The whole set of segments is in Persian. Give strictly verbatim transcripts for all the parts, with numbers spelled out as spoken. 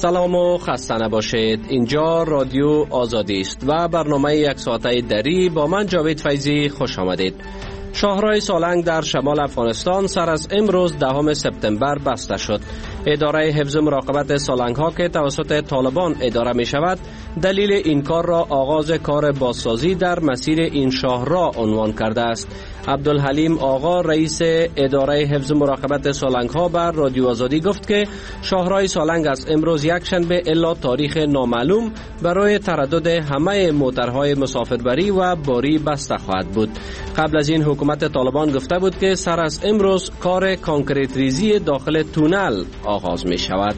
سلام و خسته نباشید. اینجا رادیو آزادی است و برنامه یک ساعته دری با من جاوید فیضی خوش آمدید. شاهراه سالنگ در شمال افغانستان سر از امروز دهم سپتامبر بسته شد. اداره حفظ مراقبت سالنگ ها که توسط طالبان اداره می شود، دلیل این کار را آغاز کار بازسازی در مسیر این شاهراه عنوان کرده است. عبدالحلیم آقا رئیس اداره حفظ مراقبت سالنگ ها بر رادیو آزادی گفت که شاهراه سالنگ از امروز یک شنبه الی تاریخ نامعلوم برای تردد همه موترهای مسافربری و باری بسته خواهد بود. قبل از این حکومت طالبان گفته بود که سر از امروز کار کانکریت ریزی داخل تونل آغاز می شود.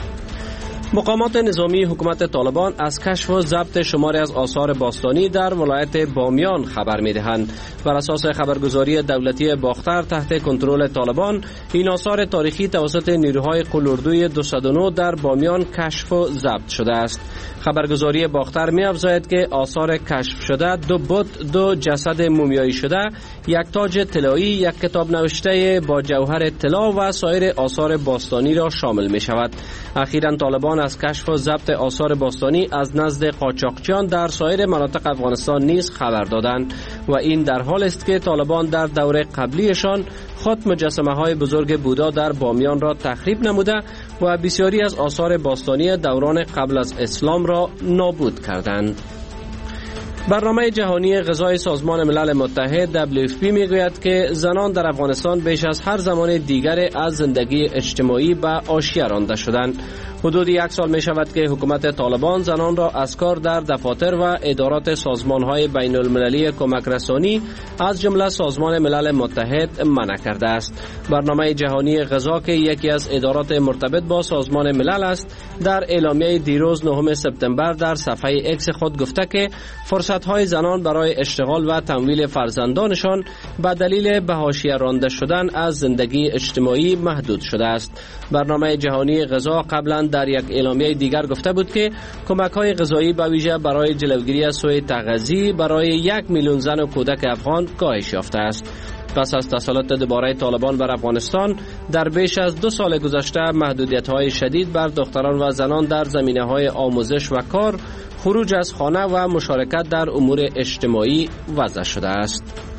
مقامات نظامی حکومت طالبان از کشف و ضبط شماری از آثار باستانی در ولایت بامیان خبر می‌دهند. بر اساس خبرگزاری دولتی باختر تحت کنترل طالبان، این آثار تاریخی توسط نیروهای قلوردوی دویست و نه در بامیان کشف و ضبط شده است. خبرگزاری باختر می‌افزاید که آثار کشف شده دو بت، دو جسد مومیایی شده، یک تاج طلایی، یک کتاب نوشته با جوهر طلا و سایر آثار باستانی را شامل می‌شود. اخیراً طالبان از کشف و ضبط آثار باستانی از نزد قاچاقچیان در سایر مناطق افغانستان نیز خبر دادند و این در حال است که طالبان در دوره قبلیشان خود مجسمه های بزرگ بودا در بامیان را تخریب نموده و بسیاری از آثار باستانی دوران قبل از اسلام را نابود کردند. برنامه جهانی غذای سازمان ملل متحد دبلیو اف پی میگوید که زنان در افغانستان بیش از هر زمان دیگر از زندگی اجتماعی به حاشیه رانده شدند. حدود یک سال می شود که حکومت طالبان زنان را از کار در دفاتر و ادارات سازمان‌های بین المللی کمک رسانی از جمله سازمان ملل متحد منع کرده است. برنامه جهانی غذا که یکی از ادارات مرتبط با سازمان ملل است، در اعلامیه دیروز نهم سپتامبر در صفحه اکس خود گفته که فرصت‌های زنان برای اشتغال و تمویل فرزندانشان به دلیل به حاشیه رانده شدن از زندگی اجتماعی محدود شده است. برنامه جهانی غذا قبلا در یک اعلامیه دیگر گفته بود که کمک‌های غذایی به ویژه برای جلوگیری از سوء تغذیه برای یک میلیون زن و کودک افغان کاهش یافته است. پس از تسلط دوباره طالبان بر افغانستان در بیش از دو سال گذشته، محدودیت‌های شدید بر دختران و زنان در زمینه‌های آموزش و کار، خروج از خانه و مشارکت در امور اجتماعی وضع شده است.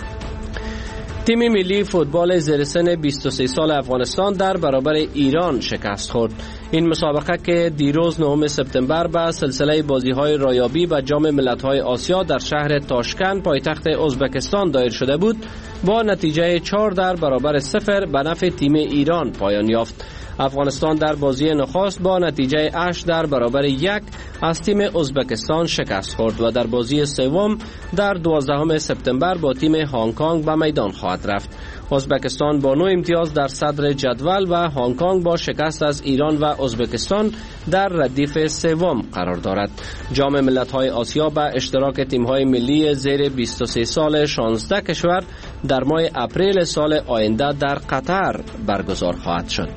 تیم ملی فوتبال زیر سن بیست و سه سال افغانستان در برابر ایران شکست خورد. این مسابقه که دیروز نهم سپتامبر به سلسله بازی‌های رایابی و جام ملت‌های آسیا در شهر تاشکند پایتخت ازبکستان دایر شده بود، با نتیجه چهار در برابر صفر به نفع تیم ایران پایان یافت. افغانستان در بازی نخست با نتیجه هشت در برابر یک از تیم ازبکستان شکست خورد و در بازی سوم در دوازدهم سپتامبر با تیم هنگ کنگ به میدان خواهد رفت. ازبکستان با نه امتیاز در صدر جدول و هنگ کنگ با شکست از ایران و ازبکستان در ردیف سوم قرار دارد. جام ملت‌های آسیا به اشتراک تیم‌های ملی زیر بیست و سه سال شانزده کشور در ماه اپریل سال آینده در قطر برگزار خواهد شد.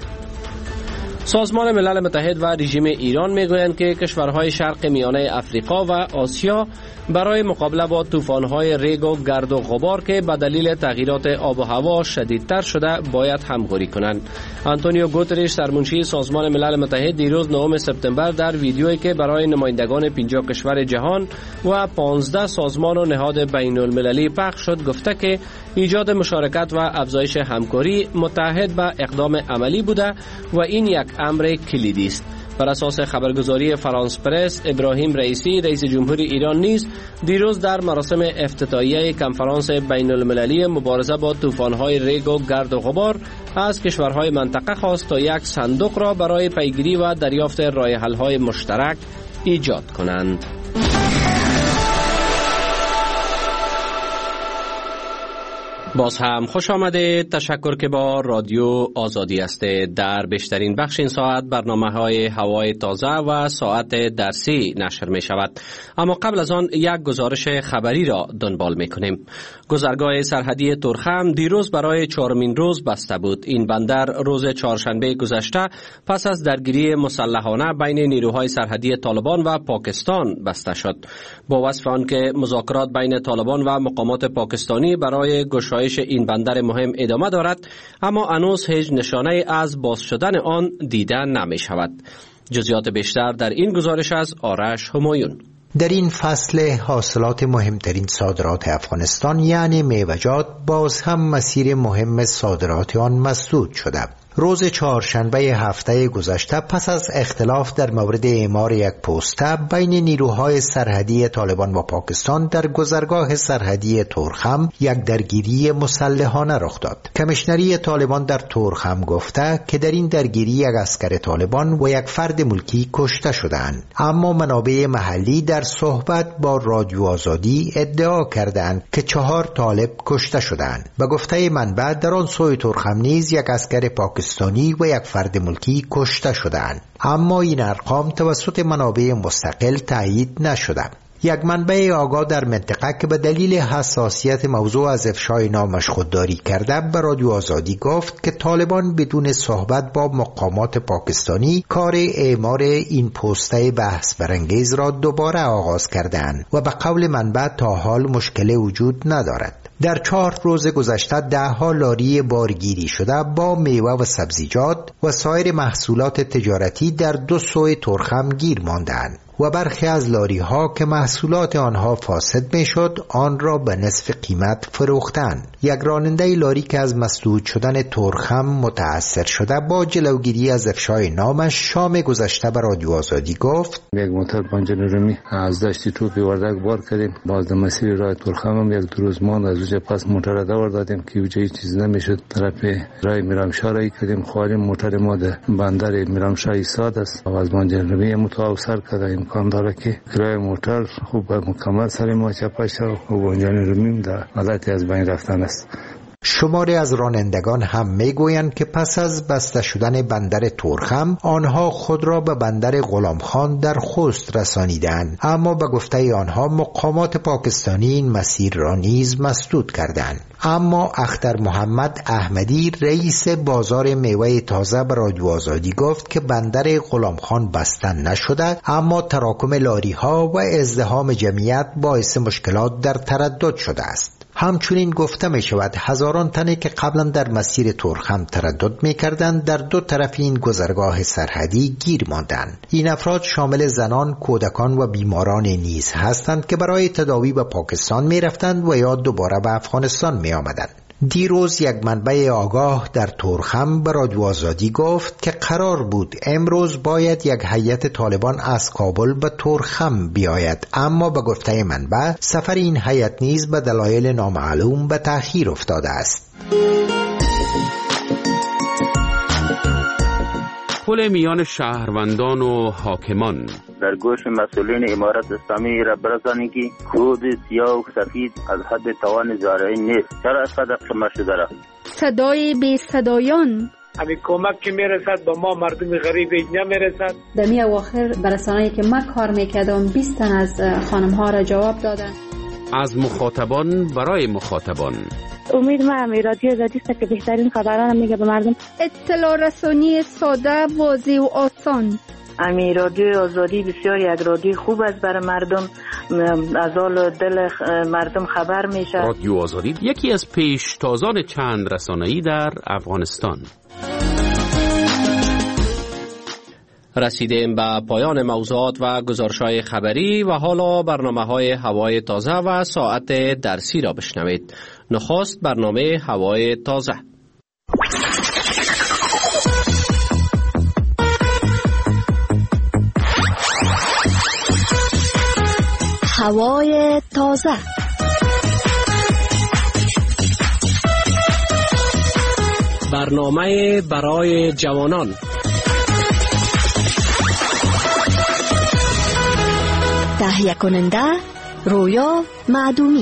سازمان ملل متحد و رژیم ایران میگویند که کشورهای شرق میانه افریقا و آسیا برای مقابله با طوفان‌های ریگ و گرد و غبار که به دلیل تغییرات آب و هوا شدیدتر شده باید همکاری کنند. آنتونیو گوترش سرمنشی سازمان ملل متحد دیروز نهم سپتامبر در ویدیویی که برای نمایندگان پنجاه کشور جهان و پانزده سازمان و نهاد بین المللی پخش شد گفته که ایجاد مشارکت و افزایش همکاری متحد به اقدام عملی بوده و این یک امر کلیدی است. بر اساس خبرگزاری فرانس پرس، ابراهیم رئیسی رئیس جمهور ایران نیز دیروز در مراسم افتتاحیه کنفرانس بین المللی مبارزه با طوفان‌های ریگ و گرد و غبار از کشورهای منطقه خواست تا یک صندوق را برای پیگیری و دریافت راه حل‌های مشترک ایجاد کنند. باز هم خوش آمده. تشکر که با رادیو آزادی هستید. در بیشترین بخش این ساعت برنامه های هوای تازه و ساعت درسی نشر می شود. اما قبل از آن یک گزارش خبری را دنبال می کنیم. گذرگاه سرحدی تورخم دیروز برای چهارمین روز بسته بود. این بندر روز چهارشنبه گذشته پس از درگیری مسلحانه بین نیروهای سرحدی طالبان و پاکستان بسته شد. با وصف آنکه مذاکرات بین طالبان و مقامات پاکستانی برای گشایش این بندر مهم ادامه دارد، اما هنوز هیچ نشانه از باز شدن آن دیده نمی شود. جزئیات بیشتر در این گزارش از آرش همایون. در این فصل حاصلات مهمترین صادرات افغانستان یعنی میوه‌جات باز هم مسیر مهم صادرات آن مسدود شده. روز چهارشنبه هفته گذشته پس از اختلاف در مورد اعمار یک پوسته بین نیروهای سرحدی طالبان و پاکستان در گذرگاه سرحدی تورخم یک درگیری مسلحانه رخ داد. کمیشنری طالبان در تورخم گفته که در این درگیری یک اسکر طالبان و یک فرد ملکی کشته شدند، اما منابع محلی در صحبت با رادیو آزادی ادعا کردند که چهار طالب کشته شدند. به گفته منبع در آن سوی تورخم نیز یک اسکر پاکستانی و یک فرد ملکی کشته شدند، اما این ارقام توسط منابع مستقل تایید نشده. یک منبع آگاه در منطقه که به دلیل حساسیت موضوع از افشای نامش خودداری کرده به رادیو آزادی گفت که طالبان بدون صحبت با مقامات پاکستانی کار اعمار این پوسته بحث برانگیز را دوباره آغاز کردند و به قول منبع تا حال مشکل وجود ندارد. در چهار روز گذشته ده ها لاری بارگیری شده با میوه و سبزیجات و سایر محصولات تجارتی در دو سوی تورخم گیر ماندند و برخی از لاری ها که محصولات آنها فاسد می شد آن را به نصف قیمت فروختند. یک راننده لاری که از مسدود شدن تورخم متأثر شده با جلوگیری از افشای نامش شام گذشته به رادیو آزادی گفت: یک موتر بانجان رومی از دشت توپی وردک بار کردیم، باز در مسیر راه تورخم هم یک دو روز ماند، از اونجا پس موتر را دور دادیم که اونجا هیچ چیز نمیشد، طرف راه میرامشاه را کردیم، خواریم موتر ما در بندر میرامشاه ایستاد است و از بانجان رومی متوسر کردیم امکان داره که کرایه موتر خوب مکمل سر ما چپش و بانجان رومیم در حالتی از بین رفتن است. شماری از رانندگان هم میگویند که پس از بسته شدن بندر تورخم آنها خود را به بندر غلامخان در خوست رسانیدند، اما به گفته آنها مقامات پاکستانی این مسیر را نیز مسدود کردند. اما اختر محمد احمدی رئیس بازار میوه تازه به رادیو آزادی گفت که بندر غلامخان بسته نشده، اما تراکم لاری ها و ازدحام جمعیت باعث مشکلات در تردد شده است. همچنین گفته می شود هزاران تنی که قبلا در مسیر تورخم تردد می کردند در دو طرف این گذرگاه سرحدی گیر ماندند. این افراد شامل زنان، کودکان و بیماران نیز هستند که برای تداوی به پاکستان می رفتند و یا دوباره به افغانستان می آمدند. دیروز یک منبع آگاه در تورخم به رادیو آزادی گفت که قرار بود امروز باید یک هیئت طالبان از کابل به تورخم بیاید، اما به گفته منبع سفر این هیئت نیز به دلایل نامعلوم به تأخیر افتاده است. پل میان شهروندان و حاکمان در گوش مسئولین امارت اسلامی را برسانید که کود سیاه و سفید از حد توان زارعی نیست. چرا از صدق شما شده را؟ صدای بی صدایان همین کمک که میرسد با ما مردم غریب نمیرسد. در می اواخر برسانه‌ای که من کار میکردم بیست تن از خانم ها را جواب دادن. از مخاطبان برای مخاطبان. امید ما هم رادیو آزادی است که بهترین خبران میگه به مردم. اطلاع رسانی ساده، واضح و آسان. امی رادیو آزادی بسیار یک رادیو خوب است برای مردم، از حال دل مردم خبر میشه. رادیو آزادی یکی از پیشتازان چند رسانه‌ای در افغانستان. رسیدیم به پایان موضوعات و گزارش‌های خبری و حالا برنامه‌های هوای تازه و ساعت درسی را بشنوید. نخست برنامه هوای تازه. هوای تازه. برنامه برای جوانان. تهیه کننده رویا معدومی.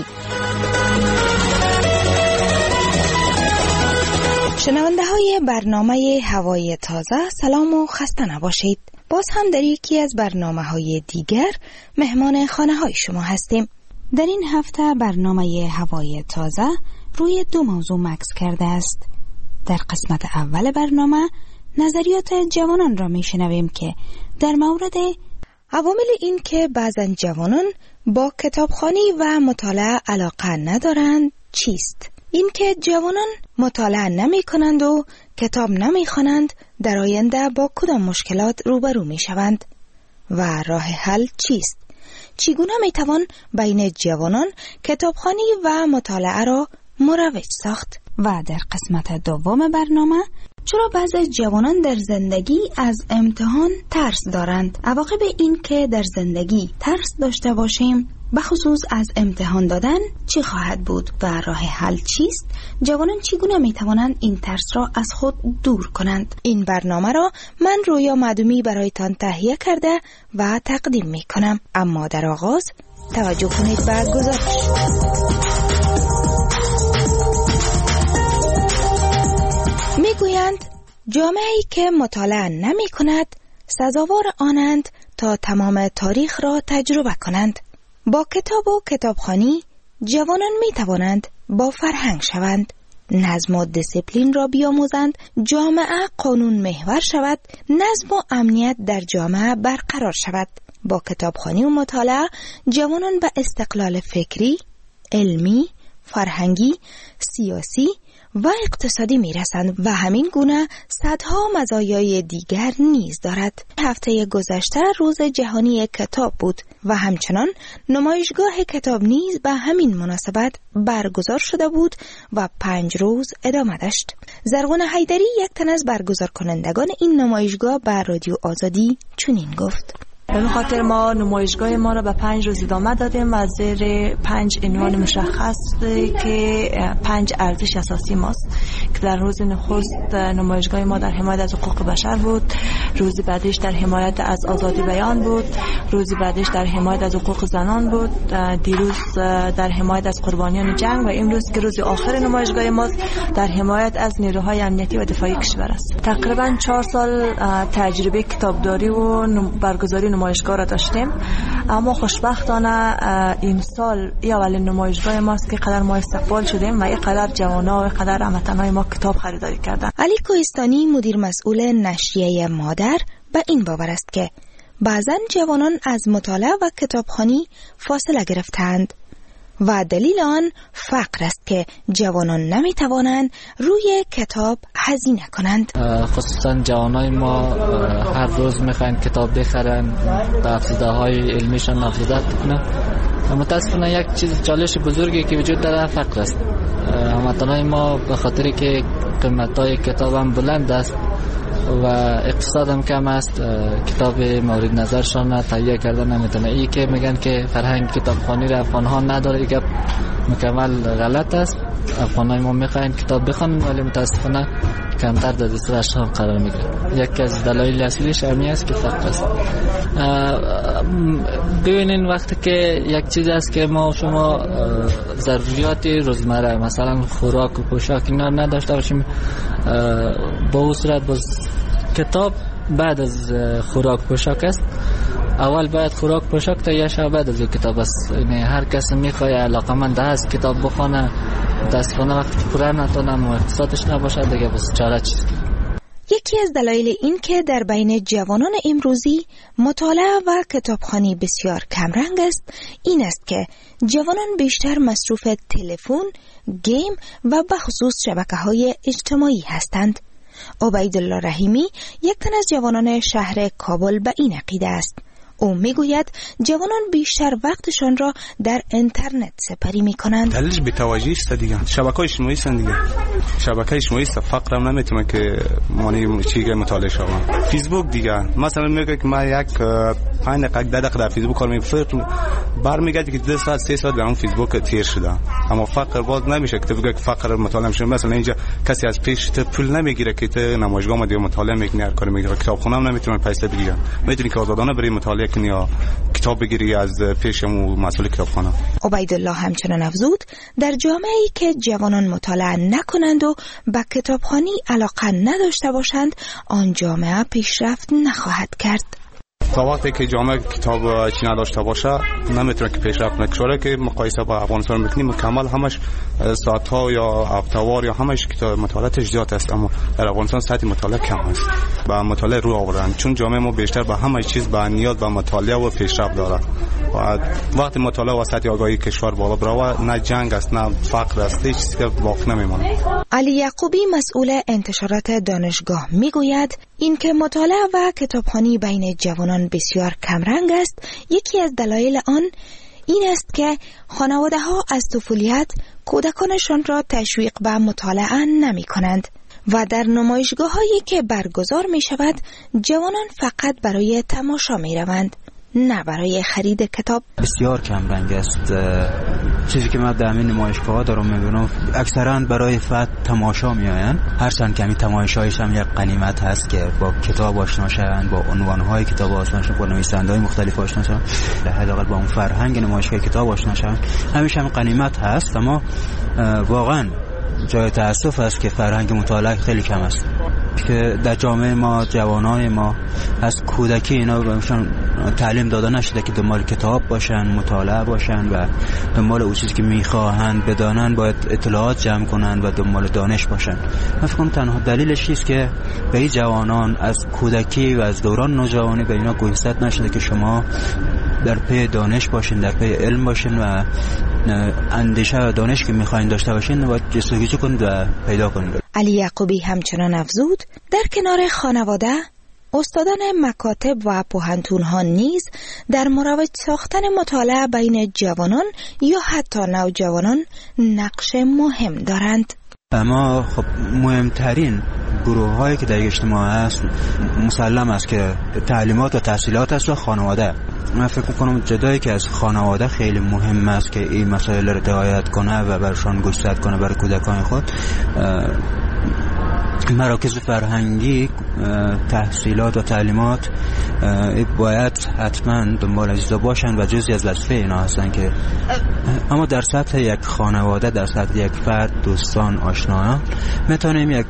شنونده های برنامه هوای تازه، سلام و خسته نباشید. باز هم در یکی از برنامه های دیگر مهمان خانه های شما هستیم. در این هفته برنامه هوای تازه روی دو موضوع مکس کرده است. در قسمت اول برنامه نظریات جوانان را می شنویم که در مورد عوامل این که بعضن جوانان با کتابخوانی و مطالعه علاقه ندارند چیست؟ اینکه جوانان مطالعه نمی کنند و کتاب نمی خوانند در آینده با کدام مشکلات روبرو می شوند و راه حل چیست؟ چگونه می توان بین جوانان کتابخوانی و مطالعه را مروج ساخت؟ و در قسمت دوم برنامه چرا بعضی از جوانان در زندگی از امتحان ترس دارند؟ عواقب این که در زندگی ترس داشته باشیم بخصوص از امتحان دادن چی خواهد بود و راه حل چیست؟ جوانان چگونه می توانند این ترس را از خود دور کنند؟ این برنامه را من رویا معدومی برایتان تهیه کرده و تقدیم می کنم. اما در آغاز توجه کنید به گزارش. می گویند جامعه‌ای که مطالعه نمی کند سزاوار آنند تا تمام تاریخ را تجربه کنند. با کتاب و کتابخوانی جوانان می توانند با فرهنگ شوند، نظم و دیسیپلین را بیاموزند، جامعه قانون محور شود، نظم و امنیت در جامعه برقرار شود. با کتابخوانی و مطالعه جوانان به استقلال فکری، علمی، فرهنگی، سیاسی و اقتصادی می رسند و همین گونه صدها مزایای دیگر نیز دارد. هفته گذشته روز جهانی کتاب بود و همچنان نمایشگاه کتاب نیز به همین مناسبت برگزار شده بود و پنج روز ادامه داشت. زرغون حیدری یک تن از برگزار کنندگان این نمایشگاه به رادیو آزادی چنین گفت: به خاطر ما نمایشگاه ما را به پنج روز ادامه دادیم و زیر پنج عنوان مشخص که پنج ارزش اساسی ماست که در روز نخست نمایشگاه ما در حمایت از حقوق بشر بود، روز بعدش در حمایت از آزادی بیان بود، روز بعدش در حمایت از حقوق زنان بود، دیروز در حمایت از قربانیان جنگ و امروز که روز آخر نمایشگاه ما در حمایت از نیروهای امنیتی و دفاعی کشور است. تقریبا چهار سال تجربه کتابداری و برگزاری نمایشگاه را داشتیم، اما خوشبختانه این سال ای اولین نمایشگاه ماست که قدر ما استقبال شدیم و ای قدر جوانا و قدر هموطنان ما کتاب خریداری کردن. علی کوهستانی مدیر مسئول نشریه مادر به این باور است که بعضن جوانان از مطالعه و کتابخوانی فاصله گرفتند و دلیل آن فقر است که جوانان نمی توانند روی کتاب هزینه کنند. خصوصا جوانای ما هر روز میخواین کتاب بخرن، به افزوده های علمیشان افزوده کنن. متاسفانه یک چیز چالش بزرگی که وجود داره فقر است. هموطنای ما به خاطری که قیمت های کتاب هم بلند است و اقتصاد هم کم است، کتاب مورد نظرشان تهیه کردن نمیتونه. ای که میگن که فرهنگ کتابخوانی را افغان ها نداره، این مکمل غلط است. افغانای ما میخواین کتاب بخونن ولی متاسفانه کمتر در دسترسشان قرار میگیره. یکی از دلایل اصلیش همین است که فقر است. ببینین وقتی که یک چیز است که ما شما ضروریات روزمره مثلا خوراک و پوشاک اینا نداشته باشیم، با اون صورت باز کتاب بعد از خوراک پوشاک است. اول باید خوراک پوشاک تهیه شود، بعد از کتاب است. یعنی هر کس میخواد علاقمند است کتاب بخونه، متاسفانه وقتی پوره نتونم و اقتصادش نباشه دیگه بس چاره چیست. یکی از دلایل این که در بین جوانان امروزی مطالعه و کتابخوانی بسیار کمرنگ است این است که جوانان بیشتر مصروف تلفن، گیم و بخصوص شبکه‌های اجتماعی هستند. عبیدالله رحیمی یک تن از جوانان شهر کابل به این عقیده است. او میگوید جوانان بیشتر وقتشان را در اینترنت سپری میکنند. دلیلش بی‌توجهی است دیگه. شبکه‌های اجتماعی است دیگه. شبکه اجتماعی است، فقر هم نمیتونه که معنی چیزی مطالعه شوم. فیسبوک دیگه مثلا میگه که ما یک پنج دقیقه ده دقیقه در فیسبوک کار می‌کنم، برمیگردی که دو ساعت سه ساعت در اون فیسبوک تیر شده. اما فقر باز نمیشه که بگه که فقر مطالعه میشه. مثلا اینجا کسی از پیش ته پول نمیگیره که ته نمایشگاه ما مطالعه میکنه، هر کاری میگیره. کتابخونه هم نمیتونه پیسه بگیره. میتونی که آزادانه بری مطالعه کنی یا کتاب بگیری از پیشمو مسئول کتابخانه. عبیدالله همچنان افزود در جامعه‌ای که جوانان مطالعه نکنند و به کتابخوانی علاقه نداشته باشند آن جامعه پیشرفت نخواهد کرد. تا وقتی که جامعه کتاب چی نداشته باشه نمیتونه که پیشرفت نکنه. که مقایسه با افغانستان میکنیم کامل همش ساعت‌ها یا هفته‌وار یا همش کتاب مطالعاتش زیاد است، اما در افغانستان سطح مطالعه کم است. با مطالعه رو آوردن چون جامعه ما بیشتر به همه چیز با نیاز به مطالعه و پیشرفت داره. و وقتی مطالعه و سطح آگاهی کشور بالا بره نه جنگ است نه فقر است، هیچ چیزی که باقی نمیمونه. علی یعقوبی مسئول انتشارات دانشگاه میگوید اینکه مطالعه و کتابخوانی بین جوانان بسیار کمرنگ است، یکی از دلایل آن این است که خانواده ها از طفولیت کودکانشان را تشویق به مطالعه نمی کنند و در نمایشگاه هایی که برگزار می شود جوانان فقط برای تماشا می روند، نه برای خرید کتاب. بسیار کم رنگ است. چیزی که من در همین نمایشگاه دارم میبینم اکثرا برای فقط تماشا میآیند، هرچند که همین تماشایش هم یک غنیمت هست که با کتاب آشنا شوند، با عنوانهای کتاب آشنا شوند، با نویسنده‌های مختلف آشنا شوند، حداقل با اون فرهنگ نمایشگاه کتاب آشنا شوند، همیشه هم غنیمت هست. اما واقعا جای تأسف است که فرهنگ مطالعه خیلی کم است، که در جامعه ما جوانای ما از کودکی اینا بهشون تعلیم داده نشده که دنبال کتاب باشن، مطالعه باشن و دنبال اون چیزی که میخواهند بدانن باید اطلاعات جمع کنن و دنبال دانش باشن. من فکر کنم تنها دلیلش است که به این جوانان از کودکی و از دوران نوجوانی به اینا گوشزد نشده که شما در پی دانش باشین، در پی علم باشین و اندیشه و دانش که میخواین داشته باشین و جستجو کنید و پیدا کنید. علی یعقوبی همچنان افزود در کنار خانواده استادان مکاتب و پوهنتون‌ها نیز در مروج ساختن مطالعه بین جوانان یا حتی نوجوانان نقش مهم دارند. اما خب مهمترین گروه هایی که در اجتماع هست مسلم است که تعلیمات و تحصیلات است و خانواده. من فکر میکنم جدایی که از خانواده خیلی مهم است که این مسائل را رعایت کنه و برشان گوشزد کنه برای کودکان خود. مراکز فرهنگی تحصیلات و تعلیمات باید حتما دنبال اجزا باشن و جزئی از وظیفه اینا هستن که اما در سطح یک خانواده، در سطح یک فرد، دوستان، آشنایان میتونیم یک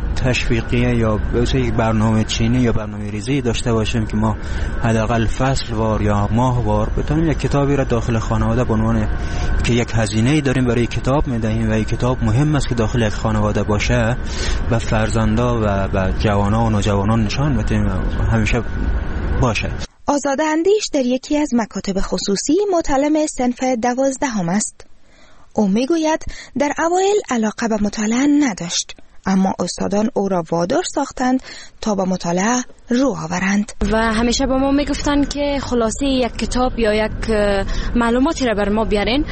تشویقیه یا یک برنامه چینی یا برنامه ریزی داشته باشیم که ما حداقل فصل وار یا ماه وار بتونیم یک کتابی را داخل خانواده به عنوان که یک هزینه‌ای داریم برای کتاب میدهیم و این کتاب مهم است که داخل یک خانواده باشه و فرزندا و و جوانان و نوجوانان نشان بدیم همیشه باشه. آزاده اندیش در یکی از مکاتب خصوصی متعلم صنف دوازدهم است. او میگوید در اوایل علاقه به مطالعه نداشت، اما استادان او را وادار ساختند تا به مطالعه رو آورند و همیشه به ما میگفتن که خلاصه یک کتاب یا یک معلوماتی را بر ما بیارین.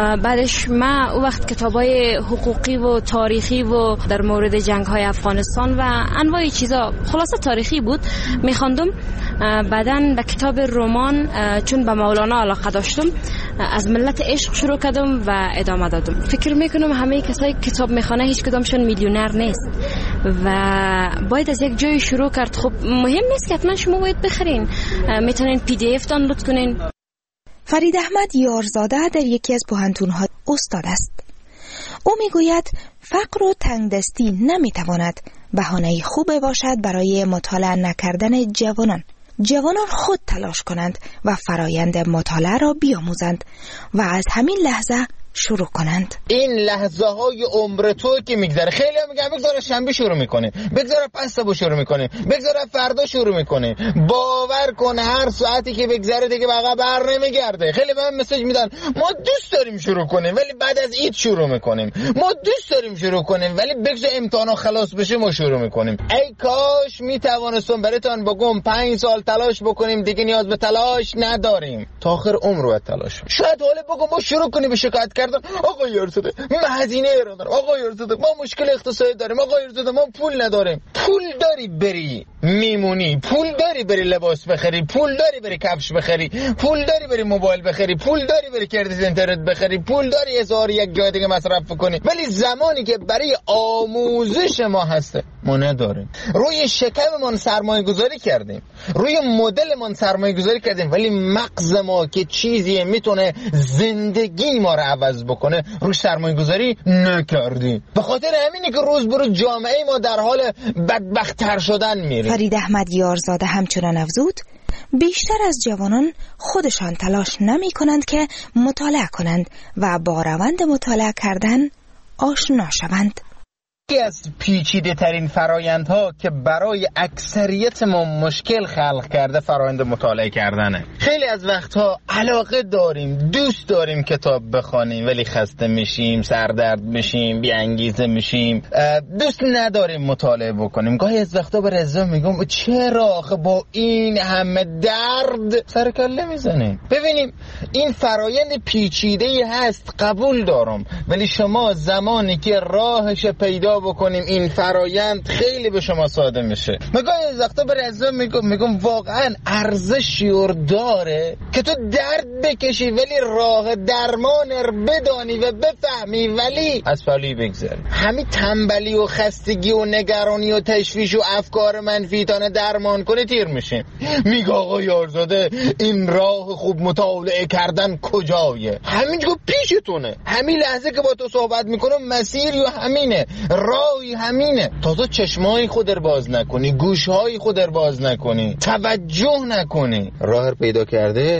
بعدش ما او وقت کتابای حقوقی و تاریخی و در مورد جنگ های افغانستان و انواع چیزا خلاصه تاریخی بود میخواندم. بعدن به کتاب رمان چون به مولانا علاقه داشتم از ملت عشق شروع کردم و ادامه دادم. فکر میکنم همه کسایی کتاب میخوانه هیچ کدامشون میلیونر نیست و باید از یک جای شروع کرد. خب مهم نیست که حتما شما باید بخرین، میتونین پی دی اف دانلود کنین. فرید احمد یارزاده در یکی از پوهنتون‌ها استاد است. او میگوید فقر و تنگدستی نمیتواند بهانه خوبی باشد برای مطالعه نکردن جوانان. جوانان خود تلاش کنند و فرایند مطالعه را بیاموزند و از همین لحظه شروع کنند. این لحظه های عمر تو که میگذره، خیلی هم میگن بگذاره شنبه شروع میکنه، بگذاره پس صبح شروع میکنه، بگذاره فردا شروع میکنه. باور کن هر ساعتی که بگذره دیگه بقا بر نمیگرده. خیلی به من مسیج میدن ما دوست داریم شروع کنیم ولی بعد از عید شروع میکنیم، ما دوست داریم شروع کنیم ولی بگذار امتحانا خلاص بشه ما شروع میکنیم. ای کاش میتوانستم براتون بگم پنج سال تلاش بکنیم دیگه نیاز به تلاش نداریم، تا آخر عمر رو تلاش. شاید حالا بگم ما شروع کنیم به شکایت کردن، آقا یارزاده من هزینه رو دارم، آقا یارزاده ما مشکل اقتصادی داریم، آقا یارزاده ما پول نداریم. پول داری بری میمونی، پول داری بری لباس بخری، پول داری بری کفش بخری، پول داری بری موبایل بخری، پول داری بری کردیت اینترنت بخری، پول داری هزار یک جای دیگه مصرف کنی. ولی زمانی که برای آموزش ما هسته ما نداریم. روی شکممون سرمایه گذاری کردیم، روی مدلمون سرمایه گذاری کردیم، ولی مغز ما که چیزی میتونه زندگی ما رو عوض بکنه روش سرمایه گذاری نکردیم. به خاطر همینه که روز به روز جامعه ما در حال بدبخت‌تر شدن میره. فرید احمد یارزاده همچنان افزود بیشتر از جوانان خودشان تلاش نمی کنند که مطالعه کنند و با روند مطالعه کردن آشنا شوند. یکی از پیچیده ترین فرایندها که برای اکثریت ما مشکل خلق کرده فرایند مطالعه کردنه. خیلی از وقتها علاقه داریم، دوست داریم کتاب بخوانیم، ولی خسته میشیم، سردرد میشیم، بی انگیزه میشیم، دوست نداریم مطالعه بکنیم. گاهی از وقتا به رضا میگم چرا آخه با این همه درد سر کله میزنیم؟ ببینیم این فرایند پیچیده‌ای هست، قبول دارم، ولی شما زمانی که راهش پیدا بکنیم این فرایند خیلی به شما ساده میشه. مگه از وقتا به رضا میگم میگم واقعا ارزشی داره که تو درد بکشی ولی راه درمان رو بدانی و بفهمی ولی از پالی بگذاری. همین تنبلی و خستگی و نگرانی و تشویش و افکار منفی تانه درمان کنه تیر میشه. میگه آقا یارزاده این راه خوب مطالعه کردن کجایه؟ همینجا پیشتونه، همین لحظه که با تو صحبت میکنم مسیر یا همینه، راهی همینه. تازه چشمای خود رو باز نکنی، گوشهای خود رو باز نکنی، توجه نکنی، راه رو پیدا کرده.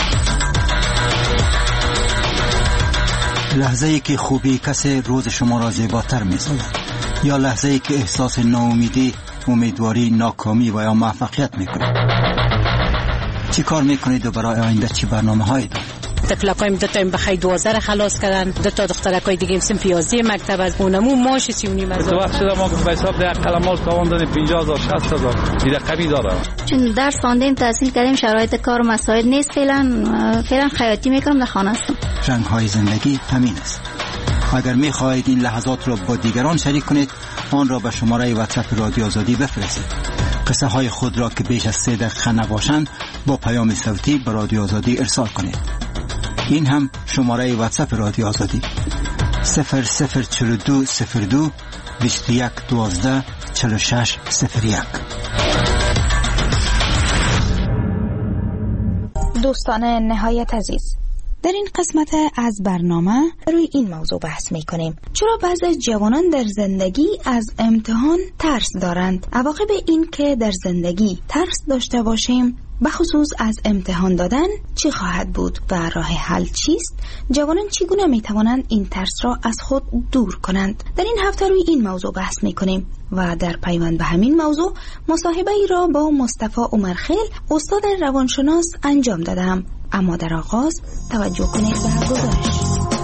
لحظه ای که خوبی کسی روز شما را زیباتر می‌سازد، یا لحظه ای که احساس ناامیدی، امیدواری، ناکامی و یا موفقیت میکنید. چی کار میکنید و برای آینده چی برنامه‌هایی دارید؟ تفلقایم دو تا بخای دوازده خلاص کردن، دو تا دخترکای دیگه هم سمپیازی مکتب از اونمو ماش سی و نیم از وقت شده ما به حساب ده قلمال تاوان دادیم پنجاه هزار شصت هزار دیگه قوی داره. چون درس خواندیم تحصیل کردیم شرایط کار و مسائل نیست، فعلا فعلا خیاطی میکنم در خانه هستم. رنگ های زندگی همین است. اگر میخواهید این لحظات را با دیگران شریک کنید آن را به شماره واتساپ رادیو آزادی بفرستید. قصه های خود را که بیش از سه دقیقه نباشند با پیام صوتی به رادیو آزادی ارسال کنید. این هم شماره واتساپ رادیو آزادی صفر صفر چهل و دو صفر دو بیست و یک دوازده چهل و شش صفر یک. دوستان نهایت عزیز، در این قسمت از برنامه روی این موضوع بحث می کنیم. چرا بعضی جوانان در زندگی از امتحان ترس دارند؟ عواقب این که در زندگی ترس داشته باشیم بخصوص از امتحان دادن چی خواهد بود و راه حل چیست؟ جوانان چگونه می توانند این ترس را از خود دور کنند؟ در این هفته روی این موضوع بحث می کنیم و در پیوند به همین موضوع مصاحبه ای را با مصطفی عمرخیل استاد روانشناس انجام دادم. اما در آغاز توجه کنید به گزارش.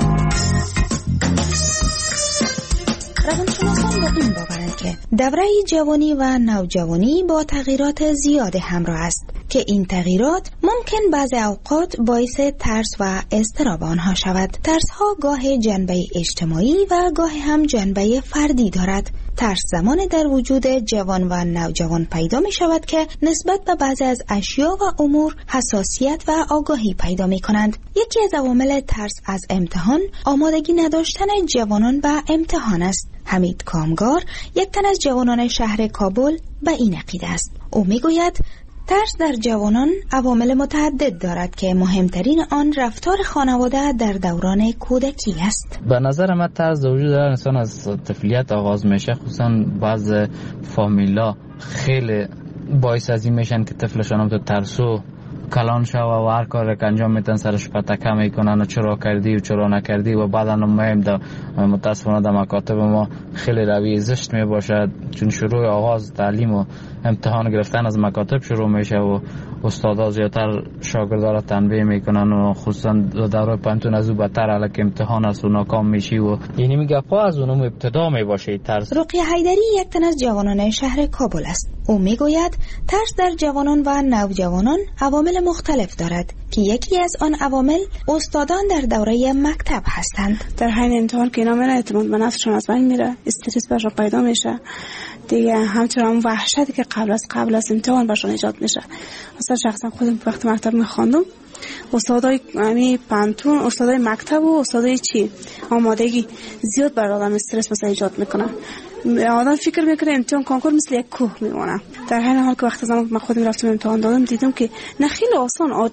روانشناسان با این باورند که دوره جوانی و نوجوانی با تغییرات زیاد همراه است که این تغییرات ممکن بعضی اوقات باعث ترس و اضطراب آنها شود. ترس ها گاه جنبه اجتماعی و گاه هم جنبه فردی دارد. ترس زمان در وجود جوان و نوجوان پیدا می شود که نسبت به بعضی از اشیا و امور حساسیت و آگاهی پیدا می کنند. یکی از عوامل ترس از امتحان آمادگی نداشتن جوانان به امتحان است. حمید کامگار، یک تن از جوانان شهر کابل، به این عقیده است. او می گوید ترس در جوانان عوامل متعدد دارد که مهمترین آن رفتار خانواده در دوران کودکی است. به نظر من ترس در وجود هر انسان از طفولیت آغاز میشه، خصوصا بعض فامیلا خیلی باعث از این میشن که طفلشان هم تو ترسو کلان شو و هر کار که انجام میتن سرش پتکه میکنن و چرا کردی و چرا نکردی و بعدا مهم در متاسفانه در مکاتب ما خیلی روی زشت میباشد، چون شروع آغاز تعلیم و امتحان گرفتن از مکاتب شروع میشه و استادا زیادتر شاگردا را تنبیه میکنن و خصوصا دوره پانتون از او بدتر الک امتحان است و ناکام میشی و یعنی میگه پا از اونم ابتدا میباشه ترس. رقیه حیدری یک تن از جوانان شهر کابل است. او میگوید ترس در جوانان و نوجوانان عوامل مختلف دارد که یکی از آن عوامل استادان در دوره مکتب هستند. در حین امتحان که اینا میره اعتماد به نفسشون از بین میره، استرس برشون پیدا میشه دیگه، همچنان وحشتی که قبل از قبل از امتحان برشون ایجاد میشه. مثلا شخصا خودم وقتی مکتب میخواندم استادای امی پانتون، استادای مکتب و استادای چی آمادگی زیاد بر آدم استرس مثلا ایجاد میکنن. آدم فکر میکنه امتحان کنکور مثل یک کوه میمونه، در حین حال که وقتی زمان من خودم رفتم امتحان دادم دیدم که نه خیلی آسان عادی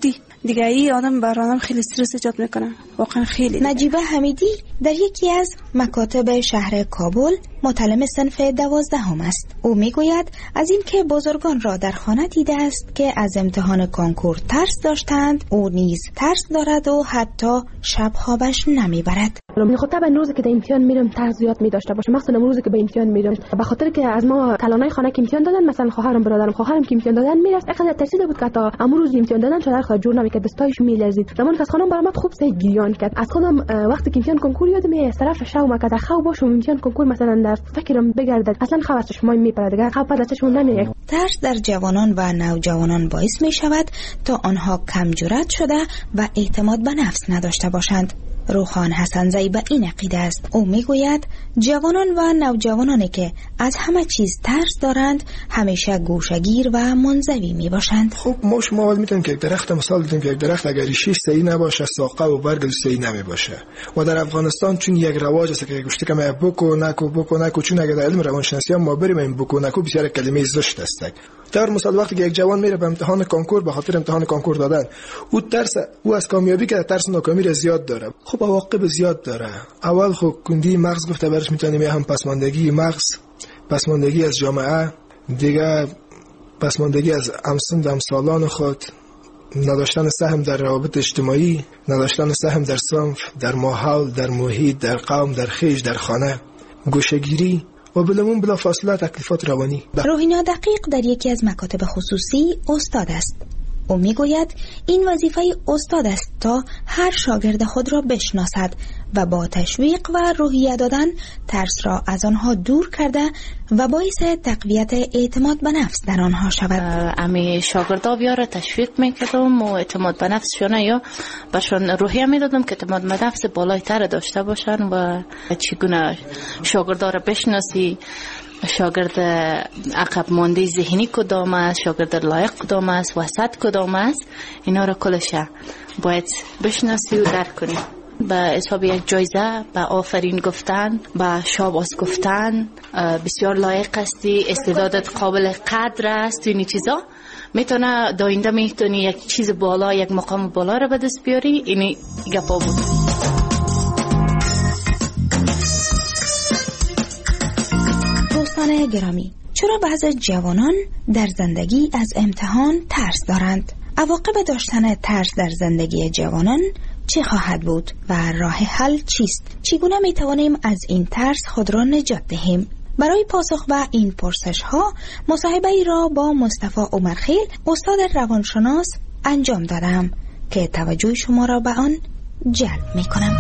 دیگه این آدم برانم خیلی استرس ایجاد میکنه واقعا خیلی. نجیبه حمیدی در یکی از مکاتب شهر کابل متعلم صنف دوازدهم است. او میگوید از اینکه بزرگان را در خانه دیده است که از امتحان کنکور ترس داشتند، او نیز ترس دارد و حتی شب خوابش نمیبرد. خب طبعا روزی که در امتحان میرم ترس زیاد می داشته باشه، مثلا روزی که به امتحان میرم به خاطر که از ما کلانای خانه که امتحان دادن، مثلا خواهرم برادرم خواهرم که امتحان دادن میرفت اینقدر ترسیده بود که تا امروز امتحان دادن شده خود جور نمیکرد، دستایش میلرزید. زمانی که از خانم برآمد خوب سه گریان کرد. از خودم وقتی که امتحان کنکور یادم از طرف شوم که در خواب باشم امتحان کنکور مثلا در فکرم بگردد اصلا خواب از چشمام میپره، دیگه خواب از چشمم نمیاد. ترس در جوانان و نوجوانان باعث می شود تا آنها کم جرأت شده و اعتماد به نفس نداشته باشند. روخان حسنزی به این عقیده است. او میگوید جوانان و نوجوانانی که از همه چیز ترس دارند همیشه گوشه‌گیر و منزوی می باشند. خب ما شما اول میتونیم که یک درخت مثال بزنیم که یک درخت اگر ریشش صحیح نباشه ساقه و برگ صحیح نمی باشه. و در افغانستان چون یک رواج است که گوشته که ما بکو نکو بکو نکو، چون اگر در علم روانشناسی ما بریم این بکو نکو بسیار کلمه زشت است. در مثال وقتی که یک جوان میره به امتحان کنکور به خاطر امتحان کنکور دادن، او ترس او از کامیابی که ترس ناکامی را زیاد داره. خب عواقب زیاد داره. اول خب کندی مغز گفته برش میتونیم هم پسماندگی مغز، پسماندگی از جامعه، دیگه پسماندگی از همسن همسالان خود، نداشتن سهم در روابط اجتماعی، نداشتن سهم در صنف، در ماحول، در محیط، در قوم، در خیش، در خانه، گوشه‌گیری و بلمون بلا فاصله تکلیفات روانی. روحینا دقیق در یکی از مکاتب خصوصی استاد است. او میگوید این وظیفه استاد است تا هر شاگرد خود را بشناسد و با تشویق و روحیه دادن ترس را از آنها دور کرده و باعث تقویت اعتماد به نفس در آنها شود. امی شاگردا بیاره تشویق میکردم و اعتماد به نفسشون یا بهشون روحیه میدادم که اعتماد به نفس بالاتر داشته باشن و چگونه شاگردا را بشناسی، شاگرد عقب مانده ذهنی کدام است، شاگرد لایق کدام است، وسط کدام است، اینا را کلش باید بشناسی و درک کنی. به حساب یک جایزه، به آفرین گفتن، به شاباس گفتن، بسیار لایق هستی، استعدادت قابل قدر است، اینی چیزا میتونه داینده میتونی یک چیز بالا، یک مقام بالا را به دست بیاری. اینی گپا بود. دوستان گرامی، چرا بعضی جوانان در زندگی از امتحان ترس دارند؟ عواقب داشتن ترس در زندگی جوانان چه خواهد بود و راه حل چیست؟ چگونه می توانیم از این ترس خود را نجات دهیم؟ برای پاسخ به این پرسش ها مصاحبه ای را با مصطفی عمرخیل استاد روانشناس انجام دادم که توجه شما را به آن جلب می کنم.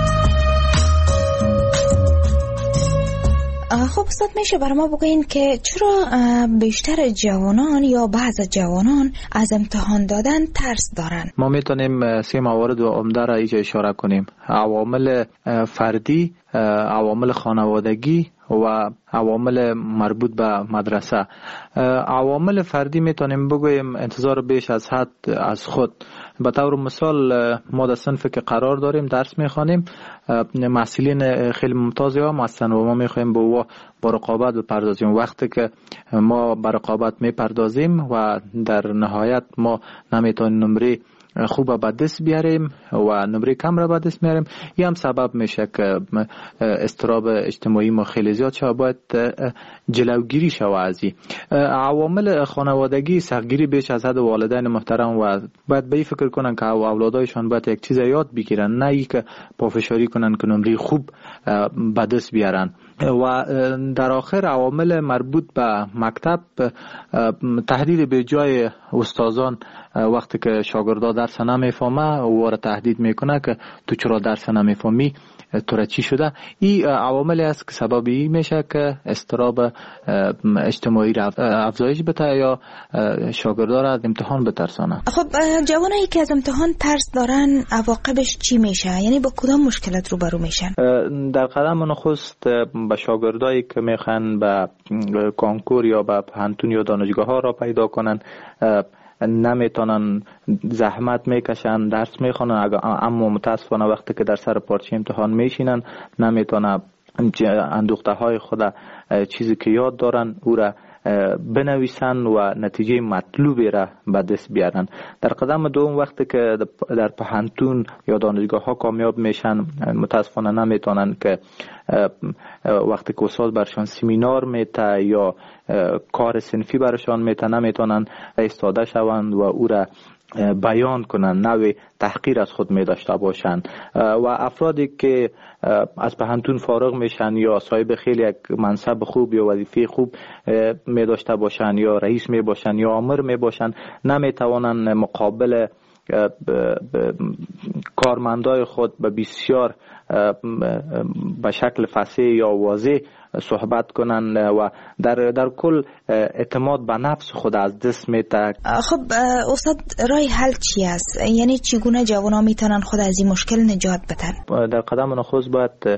خب استاد میشه برای ما بگوین که چرا بیشتر جوانان یا بعض جوانان از امتحان دادن ترس دارن؟ ما میتونیم سه موارد و عمده را اینجا اشاره کنیم: عوامل فردی، عوامل خانوادگی و عوامل مربوط به مدرسه. عوامل فردی میتونیم بگویم انتظار بیش از حد از خود. به طور مثال ما در صنفی که قرار داریم درس میخوانیم، محصلین خیلی ممتازی هم هستن و ما میخوایم به او با رقابت بپردازیم. وقتی که ما به رقابت میپردازیم و در نهایت ما نمیتونیم نمره خوب به دست بیاریم و نمره کم را به دست بیاریم، این هم سبب میشه که اضطراب اجتماعی ما خیلی زیاد شود. باید جلوگیری شود از این عوامل خانوادگی. سختگیری بیش از حد والدین محترم و باید به این فکر کنن که اولادایشان باید یک چیز یاد بگیرن، نه ای که پافشاری کنن که نمره خوب به دست بیارن. و در آخر عوامل مربوط به مکتب، تهدید به جای استادان وقتی که شاگردا درس نمیفهمه او را تهدید میکنه که تو چرا درس نمیفهمی، تو را چی شده. این عواملی است که سبب این میشه که اضطراب اجتماعی را افزایش بده یا شاگردا را از امتحان بترسانه. خب جوانایی که از امتحان ترس دارن عواقبش چی میشه؟ یعنی با کدام مشکلات روبرو میشن؟ در قدم نخست به شاگردایی که میخوان به کنکور یا به پانتون یا دانشگاه ها را پیدا کنن، نمیتونن، زحمت میکشن، درس میخونن، اما متاسفانه وقتی که در سر پارچه امتحان میشینن نمیتونن اندوخته های خود چیزی که یاد دارن او را بنویسن و نتیجه مطلوبی را به دست بیارن. در قدم دوم وقتی که در پوهنتون یا دانشگاه ها کامیاب میشن، متاسفانه نمیتونن که وقتی که استاد برشان سمینار میته یا کار صنفی برشان میته نمیتونن ایستاده شوند و او را بیان کنن، نوع تحقیر از خود می داشته باشن. و افرادی که از پوهنتون فارغ میشن یا صاحب خیلی یک منصب خوب یا وظیفه خوب می داشته باشن یا رئیس می باشن یا آمر می باشن، نمی توانن مقابل کارمندای خود به بسیار به شکل فصیح یا واضح صحبت کنن و در در کل اعتماد به نفس خود از دست میده. خب استاد، راه حل چی است؟ یعنی چگونه جوان‌ها میتونن خود از این مشکل نجات بدن؟ در قدم نخست باید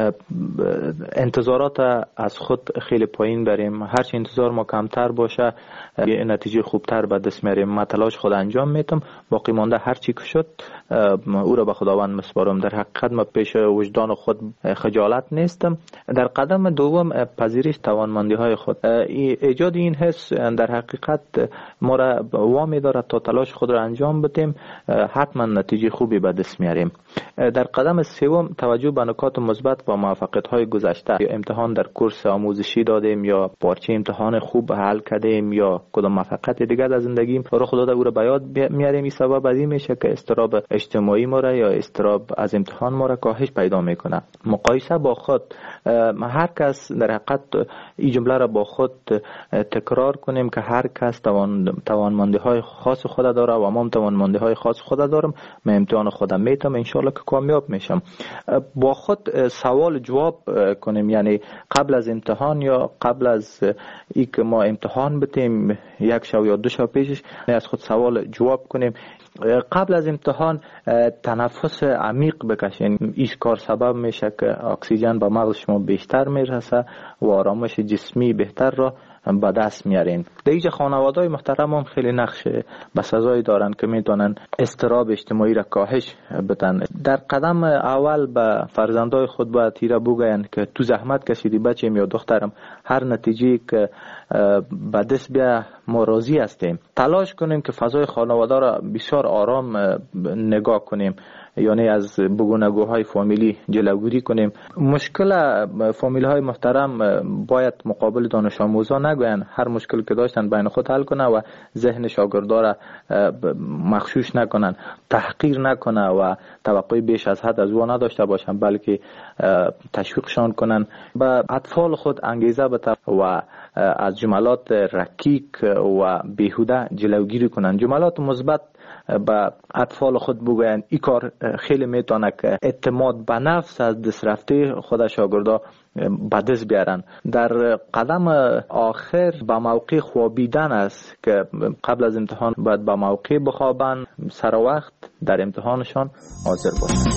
انتظارات از خود خیلی پایین بریم. هرچی انتظار ما کمتر باشه نتیجه خوبتر به دست میاریم. من تلاش خود انجام میدم، باقی مانده هر چی که شد او را به خداوند مسپارم. در حقیقت ما پیش وجدان خود خجالت نیستم. در قدم دوم پذیرش توانمندی های خود. ایجاد این حس در حقیقت ما را وامی دارد تا تلاش خود را انجام بدیم، حتما نتیجه خوبی به دست میاریم. در قدم سوم توجه به نکات مثبت و موفقیت های گذشته. امتحان در کورس آموزشی دادیم یا پارچه امتحان خوب حل کردیم یا کدام موفقیت دیگر در زندگیم رخ داده او را به یاد میاریم. این سبب از این میشه که اضطراب اجتماعی ما را یا اضطراب از امتحان ما را کاهش پیدا میکنه. مقایسه با خود، هر کس در حقیقت این جمله را با خود تکرار کنیم که هر کس توان توانمندی های خاص خود داره و ما توانمندی های خاص خود دارم. من امتحان خودم میتم، ان شاء الله که کامیاب میشم. با خود سوال جواب کنیم، یعنی قبل از امتحان یا قبل از اینکه ما امتحان بدیم یک شب یا دو شب پیشش از خود سوال جواب کنیم. قبل از امتحان تنفس عمیق بکشین. این کار سبب میشه که اکسیژن به مغز شما بیشتر میرسه و آرامش جسمی بهتر را به دست میارین. در اینجا خانواده‌های محترم هم خیلی نقش بسزایی دارن که میتونن اضطراب اجتماعی را کاهش بدن. در قدم اول به فرزندای خود باید تیره بگوین که تو زحمت کشیدی بچه‌م یا دخترم، هر نتیجه که به دست بیا ما راضی هستیم. تلاش کنیم که فضای خانواده را بسیار آرام نگاه کنیم، یعنی از بگونگوهای فامیلی جلوگیری کنیم. مشکل فامیلی های محترم باید مقابل دانش آموزا نگوین، هر مشکل که داشتن بین خود حل کنه و ذهن شاگردا را مغشوش نکنن، تحقیر نکنه و توقع بیش از حد از او نداشته باشن، بلکه تشویقشان کنن. به اطفال خود انگیزه بده و از جملات رکیک و بیهوده جلوگیری کنن. جملات مثبت به اطفال خود بگوین. این کار خیلی میتونه که اعتماد به نفس از دست رفته خود شاگردا به دست بیارن. در قدم آخر به موقع خوابیدن است که قبل از امتحان باید به موقع بخوابن، سر وقت در امتحانشان حاضر باشن.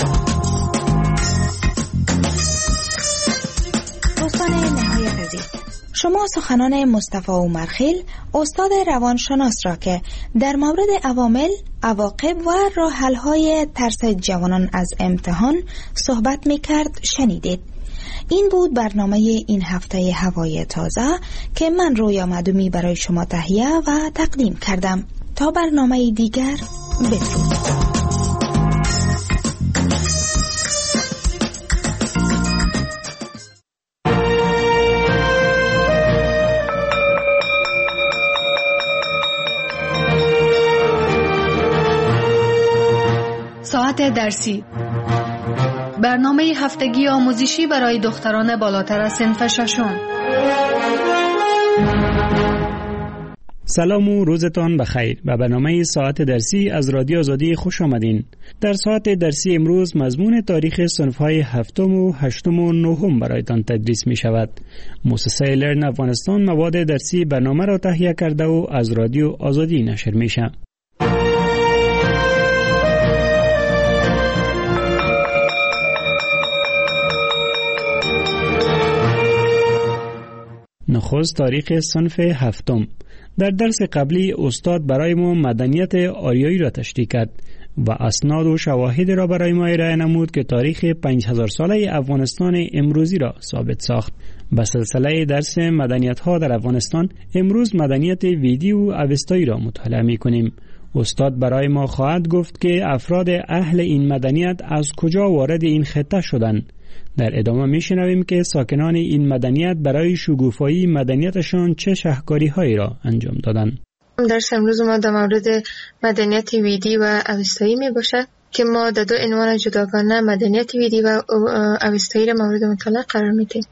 دوستان نهایت عزیز، شما سخنان مصطفی عمرخیل، استاد روانشناس را که در مورد عوامل، عواقب و راه حل‌های ترس جوانان از امتحان صحبت می‌کرد شنیدید. این بود برنامه این هفته هوای تازه که من رویا معدومی برای شما تهیه و تقدیم کردم. تا برنامه دیگر، بدرود. ساعت درسی، برنامه هفتگی آموزشی برای دختران بالاتر از صنف ششم. سلام و روزتان بخیر. به برنامه ساعت درسی از رادیو آزادی خوش آمدین. در ساعت درسی امروز مضمون تاریخ صنف‌های هفتم و هشتم و نهم برایتان تدریس می شود. مؤسسه لرن افغانستان مواد درسی برنامه را تهیه کرده و از رادیو آزادی نشر می شود. نخست تاریخ صنف هفتم. در درس قبلی استاد برای ما مدنیت آریایی را تشریح کرد. و اسناد و شواهد را برای ما ارائه نمود که تاریخ پنج هزار ساله افغانستان امروزی را ثابت ساخت. به سلسله درس مدنیت ها در افغانستان امروز مدنیت ویدی و اوستایی را مطالعه می کنیم. استاد برای ما خواهد گفت که افراد اهل این مدنیت از کجا وارد این خطه شدند. در ادامه می شنویم که ساکنان این مدنیت برای شگوفایی مدنیتشان چه شهکاری هایی را انجام دادند. درس امروز ما در مورد مدنیت ویدی و اوستایی می باشد که ما در دو عنوان جداگانه مدنیت ویدی و اوستایی را مورد مطالعه قرار می دهیم.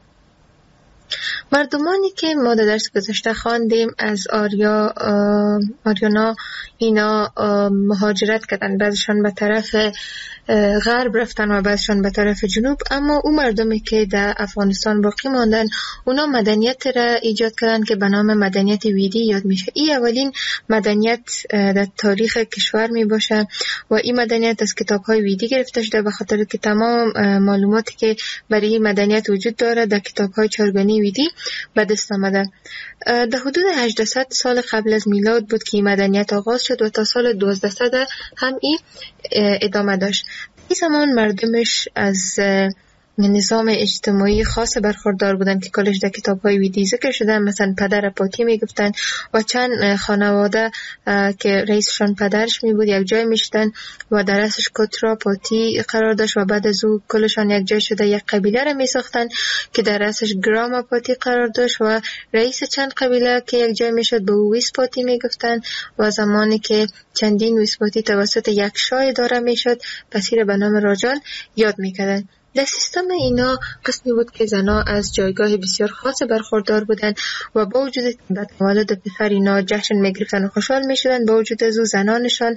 مردمانی که ما در درس گذشته خواندیم از آریا آریانا اینا مهاجرت کردن، بعضشان به طرف غرب رفتن و بعضشان به طرف جنوب، اما اون مردمی که در افغانستان باقی ماندن اونا مدنیت را ایجاد کردن که به نام مدنیت ویدی یاد میشه. این اولین مدنیت در تاریخ کشور می باشه و این مدنیت از کتاب‌های ویدی گرفته شده، به خاطر که تمام معلوماتی که برای این مدنیت وجود داره در کتاب‌های چارگانی ویدی به دست آمده. در حدود هجده سال قبل از میلاد بود که این مدنیت آغاز شد و تا سال دوازده هم این ادامه داشت. این زمان مردمش از نظام اجتماعی خاص برخوردار بودن که کلش در کتاب‌های ویدی ذکر شدن، مثلا پدر پاتی میگفتن و چند خانواده که رئیسشان پدرش می بود یک جای میشدن و در اسش کترا پاتی قرار داشت و بعد از او کلشان یک جای شده یک قبیله را می ساختن که در اسش گراما پاتی قرار داشت و رئیس چند قبیله که یک جای میشد به او ویس پاتی میگفتن و زمانی که چندین ویس پاتی توسط یک شاه اداره میشد پسیر به نام راجان یاد میکردن. در سیستم اینا قسمی بود که زنها از جایگاه بسیار خاص برخوردار بودند و با وجود که تولد پسر اینا جشن میگرفتن و خوشحال میشدن، با وجود از او زنانشان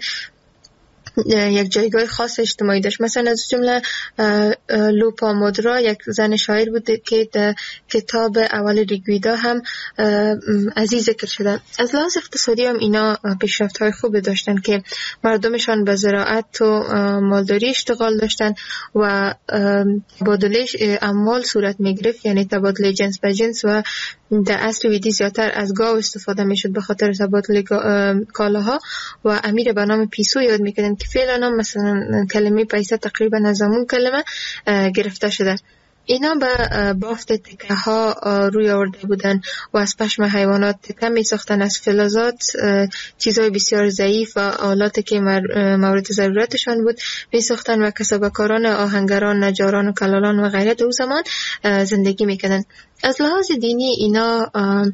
یک جایگاه خاص اجتماعی داشت. مثلا از جمله لوپامودرا یک زن شاعر بود که در کتاب اول ریگویدا هم از این ذکر شده. از لحاظ اقتصادی هم اینا پیشرفت‌های خوب داشتن که مردمشان به زراعت و مالداری اشتغال داشتن و تبادله اموال صورت میگرفت، یعنی تبادله جنس به جنس، و در عصر ویدی زیادتر از گاو استفاده میشد به خاطر تبادل کالاها و امیر به نام پیسو یاد میکردن که فعلا مثلا کلمه پیسه تقریبا از همون کلمه گرفته شده. اینا به بافت تکه ها روی آورده بودن و از پشم حیوانات تکه می ساختن، از فلزات چیزهای بسیار ضعیف و آلاتی که مورد ضرورتشان بود می ساختن و کسبکاران آهنگران، نجاران و کلالان و غیره در زمان زندگی می کردن. از لحاظ دینی اینا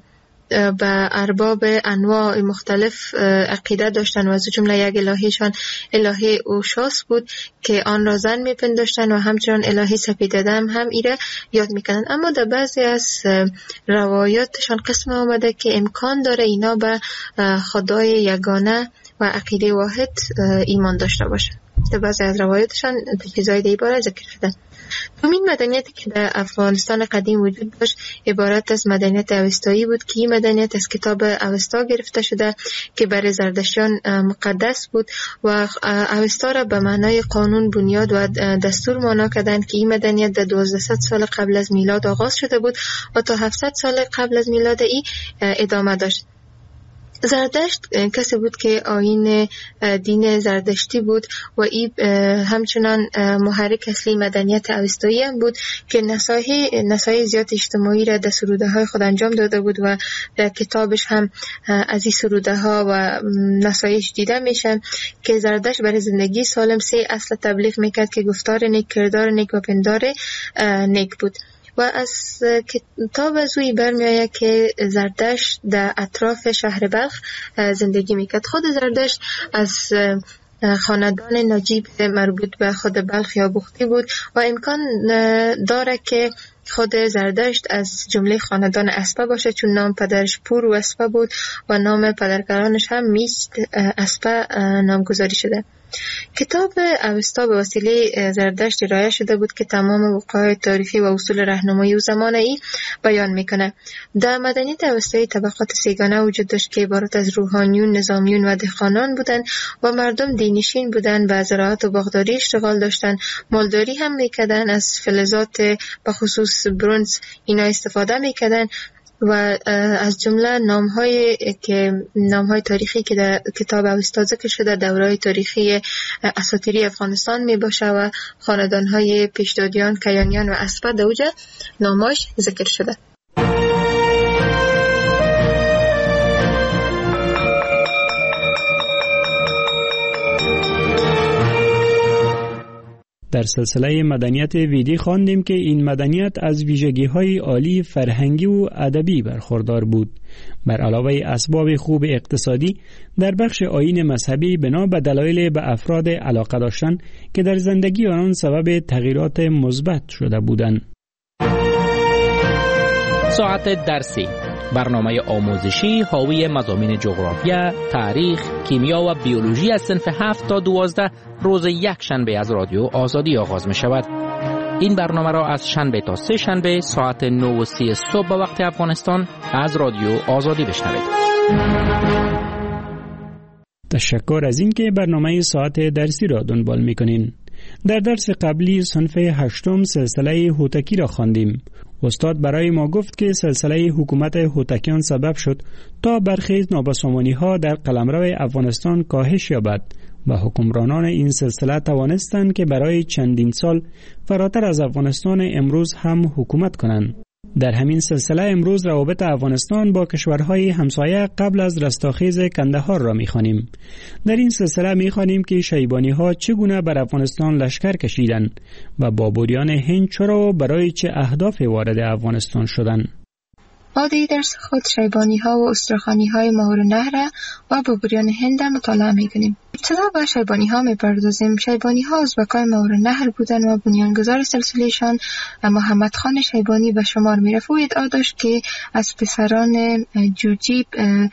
به ارباب انواع مختلف عقیده داشتن و از جمله یک الهیشان الهی اوشاس بود که آن را زن میپنداشتن و همچنان الهی سپیددم هم ایره یاد میکنن. اما در بعضی از روایاتشان قسم آمده که امکان داره اینا به خدای یگانه و عقیده واحد ایمان داشته باشه. در بعضی از روایاتشان چیزای دیگه باره ذکر شده. دومین مدنیتی که در افغانستان قدیم وجود داشت عبارت از مدنیت اوستایی بود که این مدنیت از کتاب اوستا گرفته شده که برای زردشتیان مقدس بود و اوستا را به معنای قانون، بنیاد و دستور معنا کردند که این مدنیت در دوازده سال قبل از میلاد آغاز شده بود و تا هفتصد سال قبل از میلاد ای ادامه داشت. زردشت کسی بود که آیین دین زردشتی بود و این همچنان محرک اصلی مدنیت اوستایی هم بود که نصایح نصایح زیاد اجتماعی را در سروده های خود انجام داده بود و در کتابش هم از این سروده ها و نصایح دیده میشن که زردشت برای زندگی سالم سه اصل تبلیغ میکرد که گفتار نیک، کردار نیک و پندار نیک بود. و از کتاب از اوی برمی آید که زردشت در اطراف شهر بلخ زندگی میکرد. خود زردشت از خاندان نجیب مربوط به خود بلخ یا بختی بود و امکان داره که خود زردشت از جمله خاندان اسپه باشه، چون نام پدرش پور و اسپه بود و نام پدرکارانش هم میست اسپه نامگذاری شده. کتاب اوستا به وسیله زردشت ارائه شده بود که تمام وقایع تاریخی و اصول راهنمایی و زمان ای بیان میکنه. در مدنیت اوستایی طبقات سیگانه وجود داشت که عبارت از روحانیون، نظامیون و دهقانان بودند و مردم دینشین بودند، به زراعت و باغداری اشتغال داشتند، مالداری هم میکردند، از فلزات به خصوص برنز اینا استفاده میکردند و از جمله نام‌های که نام‌های تاریخی که در کتاب اوستا ذکر شده دوره‌های تاریخی اساطیری افغانستان می باشه و خاندان‌های پیشدادیان، کیانیان و اسپه در اوجه نام‌هاش ذکر شده. در سلسله مدنیت ویدی خواندیم که این مدنیت از ویژگی‌های عالی فرهنگی و ادبی برخوردار بود. بر علاوه اسباب خوب اقتصادی، در بخش آیین مذهبی بنا به دلایل به افراد علاقه داشتن که در زندگی آنان سبب تغییرات مثبت شده بودند. ساعت درسی، برنامه آموزشی حاوی مضامین جغرافیا، تاریخ، کیمیا و بیولوژی از صنف هفت تا دوازده روز یک شنبه از رادیو آزادی آغاز می شود. این برنامه را از شنبه تا سه شنبه ساعت نه و سی صبح به وقت افغانستان از رادیو آزادی بشنوید. تشکر از اینکه برنامه ساعت درسی را دنبال می‌کنین. در درس قبلی صنف هشتم سلسله هوتکی را خواندیم. استاد برای ما گفت که سلسله حکومت هوتکیان سبب شد تا برخی نابسامانی‌ها در قلمرو افغانستان کاهش یابد و حکمرانان این سلسله توانستند که برای چندین سال فراتر از افغانستان امروز هم حکومت کنند. در همین سلسله امروز روابط افغانستان با کشورهای همسایه قبل از رستاخیز کندهار را می‌خوانیم. در این سلسله می‌خوانیم که شیبانی‌ها چگونه بر افغانستان لشکر کشیدند و بابریان هند چرا و برای چه اهدافی وارد افغانستان شدند. ما در درس خود شیبانی ها و استرخانی های ماهور نهر و بابریان هند مطالعه می کنیم. ابتدا به شیبانی ها می پردازیم. شیبانی ها ازبکای ماهور نهر بودن و بنیانگذار سلسلهشان محمد خان شیبانی به شمار می رفت و ادعا داشت که از پسران جوجیب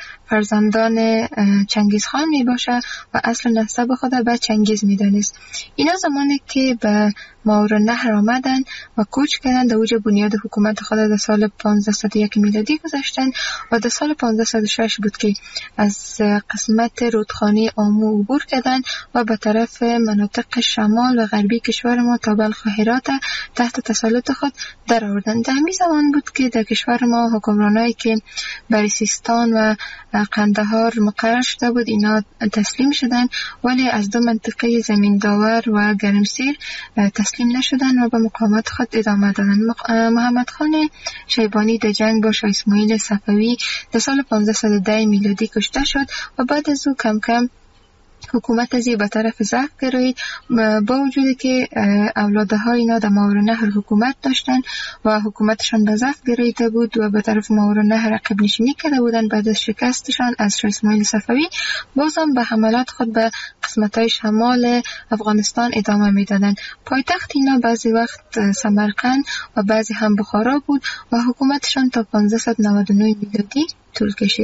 فرزندان چنگیز خان می باشه و اصل نسب خود به چنگیز می دانست. اینا زمانی که به ماهور نهر آمدن و کوچ کردن در اوج بنیاد حکومت خود در سال پانزده صد و یک میلادی گذاشتن و در سال پانزده صد و شش بود که از قسمت رودخانه آمو عبور کردن و به طرف مناطق شمال و غربی کشور ما تا بلخ و هرات تحت تسلط خود در آوردن. در همین زمان بود که در کشور ما حکمرانایی که بر سیستان و قندهار مقرر شده بود اینا تسلیم شدن، ولی از دو منطقه زمین داور و گرمسیر تسلیم نشدن و به مقاومت خود ادامه دادن. محمد خان شیبانی در جنگ با شاه اسماعیل صفوی در سال پانزده صد و ده میلادی کشته شد و بعد از او کم کم حکومت ازی به طرف ضعف گرایید، با وجودی که اولادها اینا در ماهور نهر حکومت داشتن و حکومتشان به ضعف گراییده بود و به طرف ماهور نهر عقب نشینی کرده بودن. بعد از شکستشان از شاه اسماعیل صفوی بازم به حملات خود به قسمت‌های شمال افغانستان ادامه میدادند. پایتخت اینا بعضی وقت سمرقند و بعضی هم بخارا بود و حکومتشان تا پانزده صد و نود و نه میلادی طول کشید.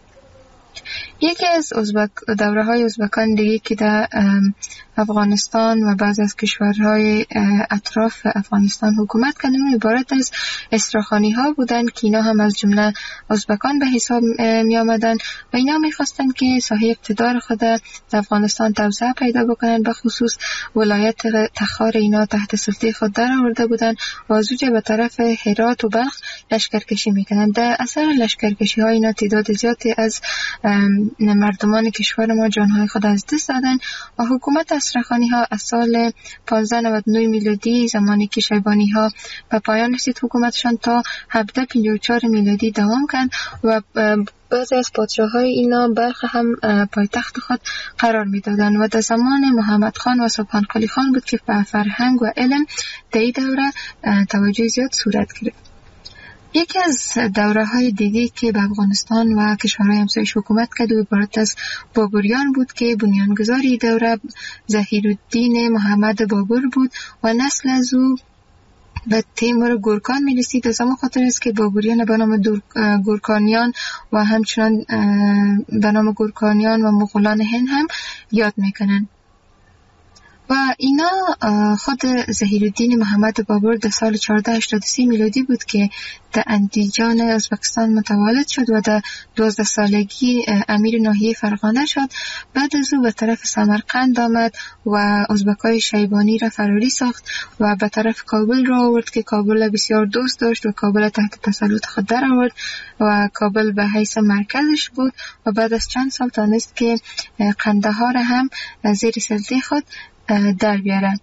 یکی از ازبک دوره های ازبکان دیگه که در افغانستان و بعض از کشورهای اطراف افغانستان حکومت کردن عبارت از استراخانی ها بودن که اینا هم از جمله ازبکان به حساب می آمدن و اینا می خواستن که ساحه اقتدار خود در افغانستان توسعه پیدا بکنن. به خصوص ولایت تخار اینا تحت سلطه خود در آورده بودن و از اوجه به طرف هرات و بلخ لشکرکشی میکنن. در اثر لشکرکشی ها اینا تعداد زیادی از مردمان کشور ما جانهای خود از دست دادن و حکومت استرخانی ها از سال پانزده نود و نه میلادی زمانی که شیبانی ها به پایان رسید حکومتشان تا هفده پنجاه و چهار میلادی دوام کرد و بعضی از پادشاه‌های اینا بلخ هم پایتخت خود قرار میدادن و در زمان محمد خان و سبحان قلی خان بود که به فرهنگ و علم در این دوره توجه زیاد صورت گرفت. یکی از دوره های دیگه که به افغانستان و کشورهای همسایش حکومت کرد عبارت از بابریان بود که بنیانگذاری دوره ظهیرالدین محمد بابر بود و نسل از او به تیمور گورکان می رسید. از همون خاطر است که بابریان به نام گورکانیان و همچنان به نام گورکانیان و مغولان هند هم یاد میکنن. و اینا خود ظهیرالدین محمد بابر در سال چهارده هشتاد و سه میلادی بود که در اندیجان ازبکستان متولد شد و در دوازده سالگی امیر ناحیه فرغانه شد. بعد از او به طرف سمرقند آمد و ازبکای شیبانی را فراری ساخت و به طرف کابل را آورد که کابل بسیار دوست داشت و کابل تحت تسلط خود در آورد و کابل به حیث مرکزش بود و بعد از چند سال تانست که قندهار هم زیر سلطه خود در بیاره.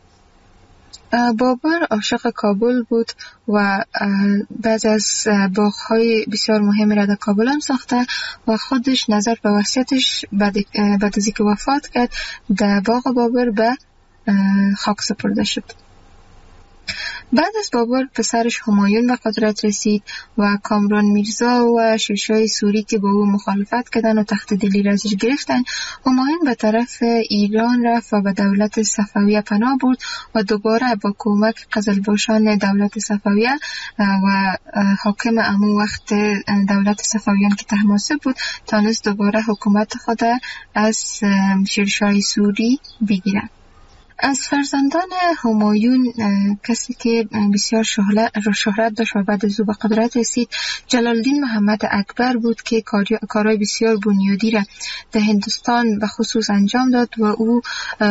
بابر عاشق کابل بود و بعض از باغ‌های بسیار مهمی را در کابل هم ساخته و خودش نظر به وصیتش بعد از اینکه وفات کرد در باغ بابر به خاک سپرده شد. بعد از بابر پسرش همایون به قدرت رسید و کامران میرزا و شیرشاه سوری که با او مخالفت کردن و تخت دلی را ازش گرفتن، همایون به طرف ایران رفت و به دولت صفویه پناه برد و دوباره با کمک قزلباشان دولت صفویه و حاکم امو وقت دولت صفویان که طهماسب بود تانست دوباره حکومت خود از شیرشاه سوری بگیرد. از فرزندان همایون کسی که بسیار شهرت داشت و بعد از او به قدرت رسید جلالالدین محمد اکبر بود که کارهای بسیار بنیادی را در هندوستان به خصوص انجام داد و او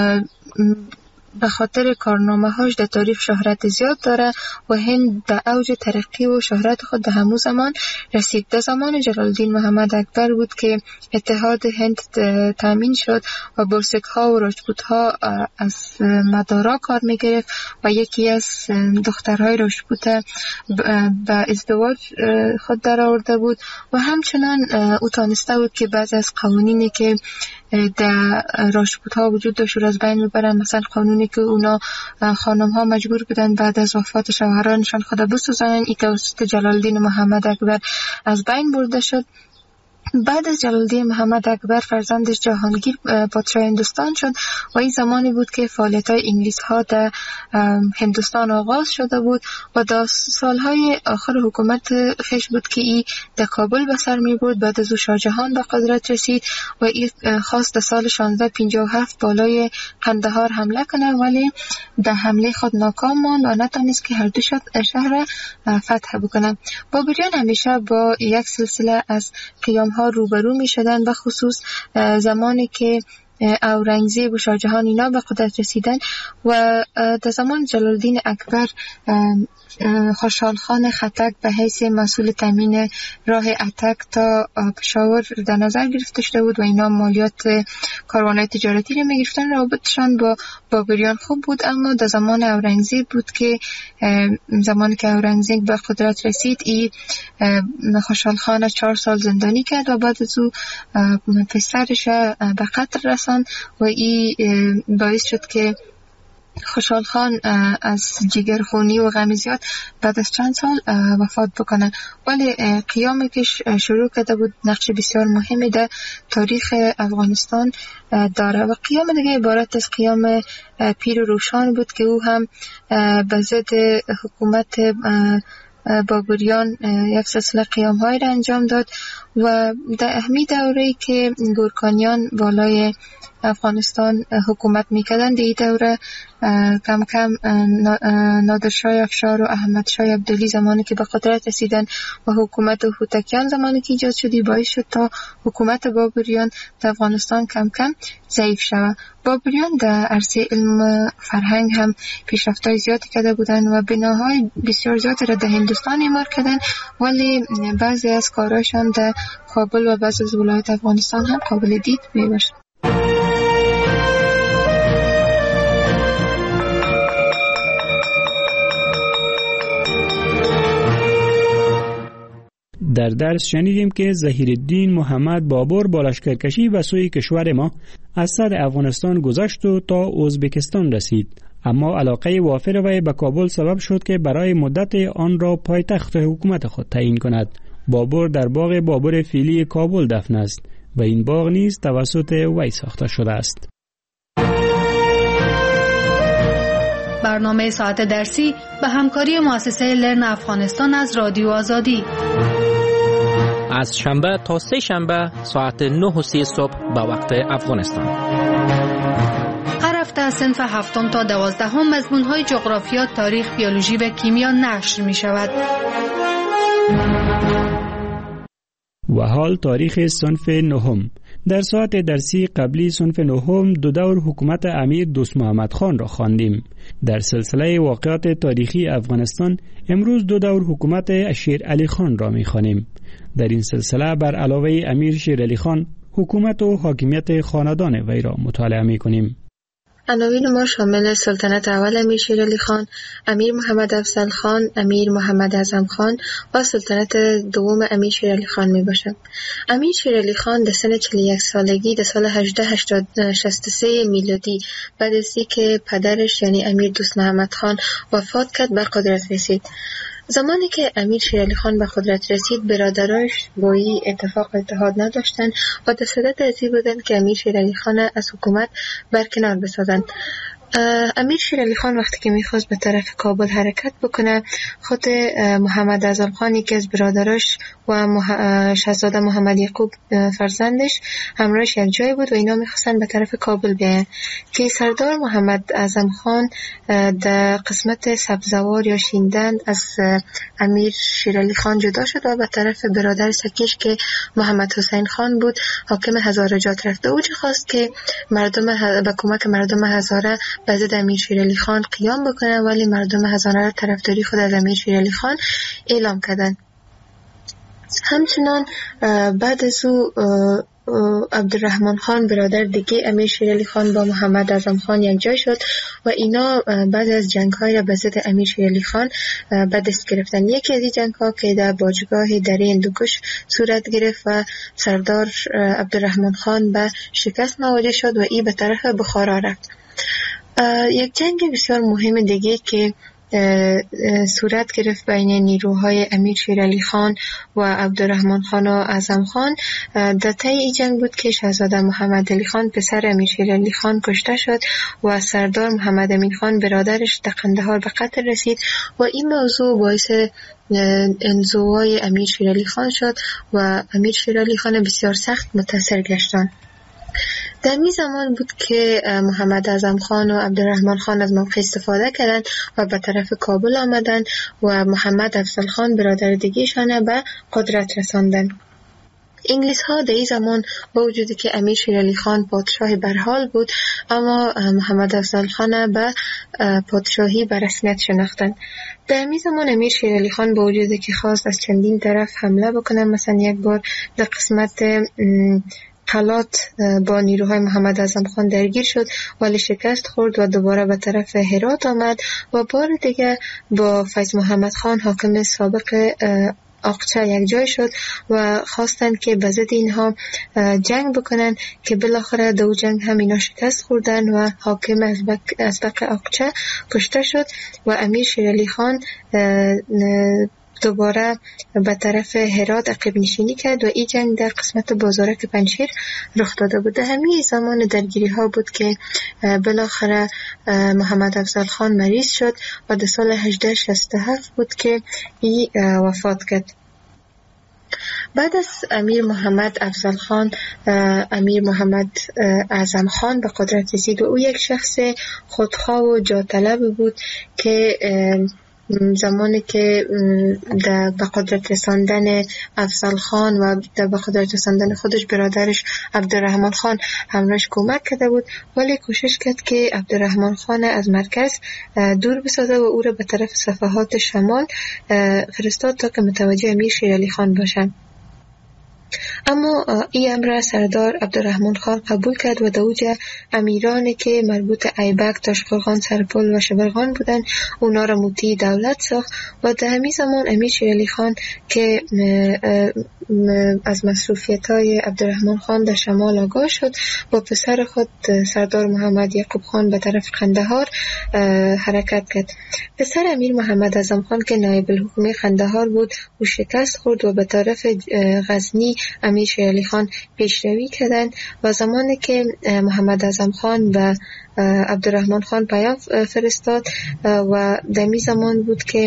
به خاطر کارنامه هاش در تاریخ شهرت زیاد داره و هند در اوج ترقی و شهرت خود در همون زمان رسید. در زمان جلالالدین محمد اکبر بود که اتحاد هند تامین شد و بورسک ها و راجپوت ها از مدارا کار می گرفت و یکی از دخترهای راجپوت به ازدواج خود در آورده بود و همچنان او تانسته بود که بعضی از قوانینی که در راجپوت ها وجود داشت از بین ببرن، مثلا قانونی که اونا خانم ها مجبور بودن بعد از وفات شوهرانشان خود بسوزانن، این توسط جلالالدین محمد اکبر از بین برده شد. بعد از جلالالدین محمد اکبر فرزندش جهانگیر پادشاه هندوستان شد و این زمانی بود که فعالیت‌های انگلیس ها در هندوستان آغاز شده بود و در سالهای آخر حکومت خیش بود که این در کابل به سر می برد. بعد از او شاه جهان به قدرت رسید و این خواست در سال شانزده پنجاه و هفت بالای قندهار حمله کنه ولی در حمله خود ناکام ماند و نتونست که هر دو شهر فتح بکنه. بابریان همیشه با یک سلسله از قیام ها روبرو می شدن، به خصوص زمانی که اورنگزیب و شاه جهان اینا به قدرت رسیدن و در زمان جلالالدین اکبر خوشحال خان خټک به حیث مسئول تامین راه اتک تا پشاور در نظر گرفته شده بود و اینا مالیات کاروان‌های تجارتی رو می‌گرفتن. رابطشان با بابریان خوب بود، اما در زمان اورنگزیب بود که زمانی که اورنگزیب به قدرت رسید ای خوشحال خان چهار سال زندانی کرد و بعد از او پسرش به قتل رساند و ای باعث شد که خوشحال خان از جگرخونی و غم زیاد بعد از چند سال وفات بکنه. ولی قیامی که شروع کرده بود نقش بسیار مهمی در تاریخ افغانستان داره و قیام دیگه عبارت از قیام پیر روشان بود که او هم به ضد حکومت بابریان یک سلسله قیام های را انجام داد و در اهمی دوره‌ای که گورکانیان بالای افغانستان حکومت میکردن در این دوره کم کم نادرشاه افشار و احمد شاه عبدالی زمانی که به قدرت رسیدن و حکومت هوتکیان زمانی که ایجاد شدی باعث شد تا حکومت بابریان در افغانستان کم کم ضعیف شود. بابریان در عرصه علم فرهنگ هم پیشرفت‌های زیادی کرده بودند و بناهای بسیار زیادی را در هندوستان اعمار کردند، ولی بعضی از کارهاشان در کابل و بعضی از ولایات افغانستان هم قابل دید میباشد. در درس شنیدیم که ظهیرالدین محمد بابر با لشکرکشی به سوی کشور ما از صدر افغانستان گذشت و تا ازبکستان رسید، اما علاقه وافر وی به کابل سبب شد که برای مدت آن را پایتخت حکومت خود تعیین کند. بابر در باغ بابر فیلی کابل دفن است و این باغ نیز توسط وی ساخته شده است. برنامه ساعت درسی به همکاری مؤسسه لرن افغانستان از رادیو آزادی از شنبه تا سه شنبه ساعت نه و سی صبح به وقت افغانستان. هر هفته از صنف هفتم تا دوازدهم مضمون‌های جغرافیا، تاریخ، بیولوژی و کیمیا نشر می‌شود. و حال تاریخ صنف نهم. در ساعت درسی قبلی صنف نهم دو دور حکومت امیر دوست محمد خان را خواندیم. در سلسله واقعات تاریخی افغانستان امروز دو دور حکومت شیر علی خان را می‌خوانیم. در این سلسله بر علاوه امیر شیر علی خان حکومت و حاکمیت خاندان وی را مطالعه می‌کنیم. عناوین ما شامل سلطنت اول امیر شیر علی خان، امیر محمد افضل خان، امیر محمد اعظم خان و سلطنت دوم امیر شیر علی خان می باشد. امیر شیر علی خان در سن چهل و یک سالگی در سال هزار و هشتصد و شصت و سه میلادی بعد از اینکه پدرش یعنی امیر دوست محمد خان وفات کرد به قدرت رسید. زمانی که امیر شیر علی خان به قدرت رسید، برادرایش با این اتفاق اتحاد نداشتند و در صدد از این بودند که امیر شیر علی خان از حکومت برکنار بسازند. امیر شیر علی خان وقتی که میخواست به طرف کابل حرکت بکنه، خود محمد اعظم خان یکی از برادراش و مح... شاهزاده محمد یعقوب فرزندش همراهش یک جای بود و اینا میخواستن به طرف کابل بیاین که سردار محمد اعظم خان در قسمت سبزوار یا شیندند از امیر شیر علی خان جدا شد و به طرف برادر سکیش که محمد حسین خان بود حاکم هزاره جات رفت. او چه خواست که مردم ه... به کمک مردم هزاره به ضد امیر شیر علی خان قیام بکنه، ولی مردم هزاره را طرفداری خود از امیر شیر علی خان اعلام کردند. همچنان بعد از او عبدالرحمن خان برادر دیگه امیر شیر علی خان با محمد اعظم خان یک جای شد و اینا بعد از جنگ‌های را به ضد امیر شیر علی خان به دست گرفتن. یکی از این جنگ‌ها که در باجگاه دره هندوکش صورت گرفت و سردار عبدالرحمن خان به شکست مواجه شد و این به طرف بخارا رفت. یک جنگ بسیار مهم دیگه که صورت گرفت بین نیروهای امیر شیر علی خان و عبدالرحمن خان و اعظم خان در طی این جنگ بود که شاهزاده محمد علی خان پسر امیر شیر علی خان کشته شد و سردار محمد امین خان برادرش در قندهار به قتل رسید و این موضوع باعث انزوای امیر شیر علی خان شد و امیر شیر علی خان بسیار سخت متاثر گشتند. در می زمان بود که محمد اعظم خان و عبدالرحمن خان از موقع استفاده کردند و به طرف کابل آمدند و محمد افضل خان برادر دیگه‌شان به قدرت رساندند. انگلیس ها در این زمان با وجودی که امیر شیر علی خان پادشاه برحال بود، اما محمد افضل خان به پادشاهی به رسمیت شناختند. در این زمان امیر شیر علی خان با وجودی که خواست از چندین طرف حمله بکنه، مثلا یک بار در قسمت قلات با نیروهای محمد اعظم خان درگیر شد ولی شکست خورد و دوباره به طرف هرات آمد و بار دیگه با فیض محمد خان حاکم سابق اقچه یک جای شد و خواستند که به ضد اینها جنگ بکنن که بالاخره دو جنگ هم اینا شکست خوردن و حاکم ازبق اقچه کشته شد و امیر شیر علی خان دوباره به طرف هرات عقب نشینی کرد و این جنگ در قسمت بازارک پنجشیر رخ داده بود. همین زمان درگیری ها بود که بالاخره محمد افضل خان مریض شد و در سال هزار و هشتصد و شصت و هفت بود که این وفات کرد. بعد از امیر محمد افضل خان امیر محمد اعظم خان به قدرت رسید و او یک شخص خودخواه و جاطلب بود که زمانی که در به قدرت رساندن افضل خان و در به قدرت رساندن خودش برادرش عبدالرحمن خان همراهش کمک کرده بود، ولی کوشش کرد که عبدالرحمن خان از مرکز دور بسازه و او را به طرف صفحات شمال فرستاد تا که متوجه امیر شیر علی خان باشند. اما این امر سردار عبدالرحمن خان قبول کرد و دوجه امیرانی که مربوط ایبک، تاشقرغان، سرپل و شبرغان بودند اونا را مطیع دولت ساخت و در همین زمان امیر شیر علی خان که از مصروفیت های عبدالرحمن خان در شمال آگاه شد با پسر خود سردار محمد یعقوب خان به طرف قندهار حرکت کرد. پسر امیر محمد اعظم خان که نایب الحکومه قندهار بود او شکست خورد و به طرف غزنی امیر شیر علی خان پیشروی کردند و زمانی که محمد اعظم خان و عبدالرحمن خان پیام فرستاد و در می زمان بود که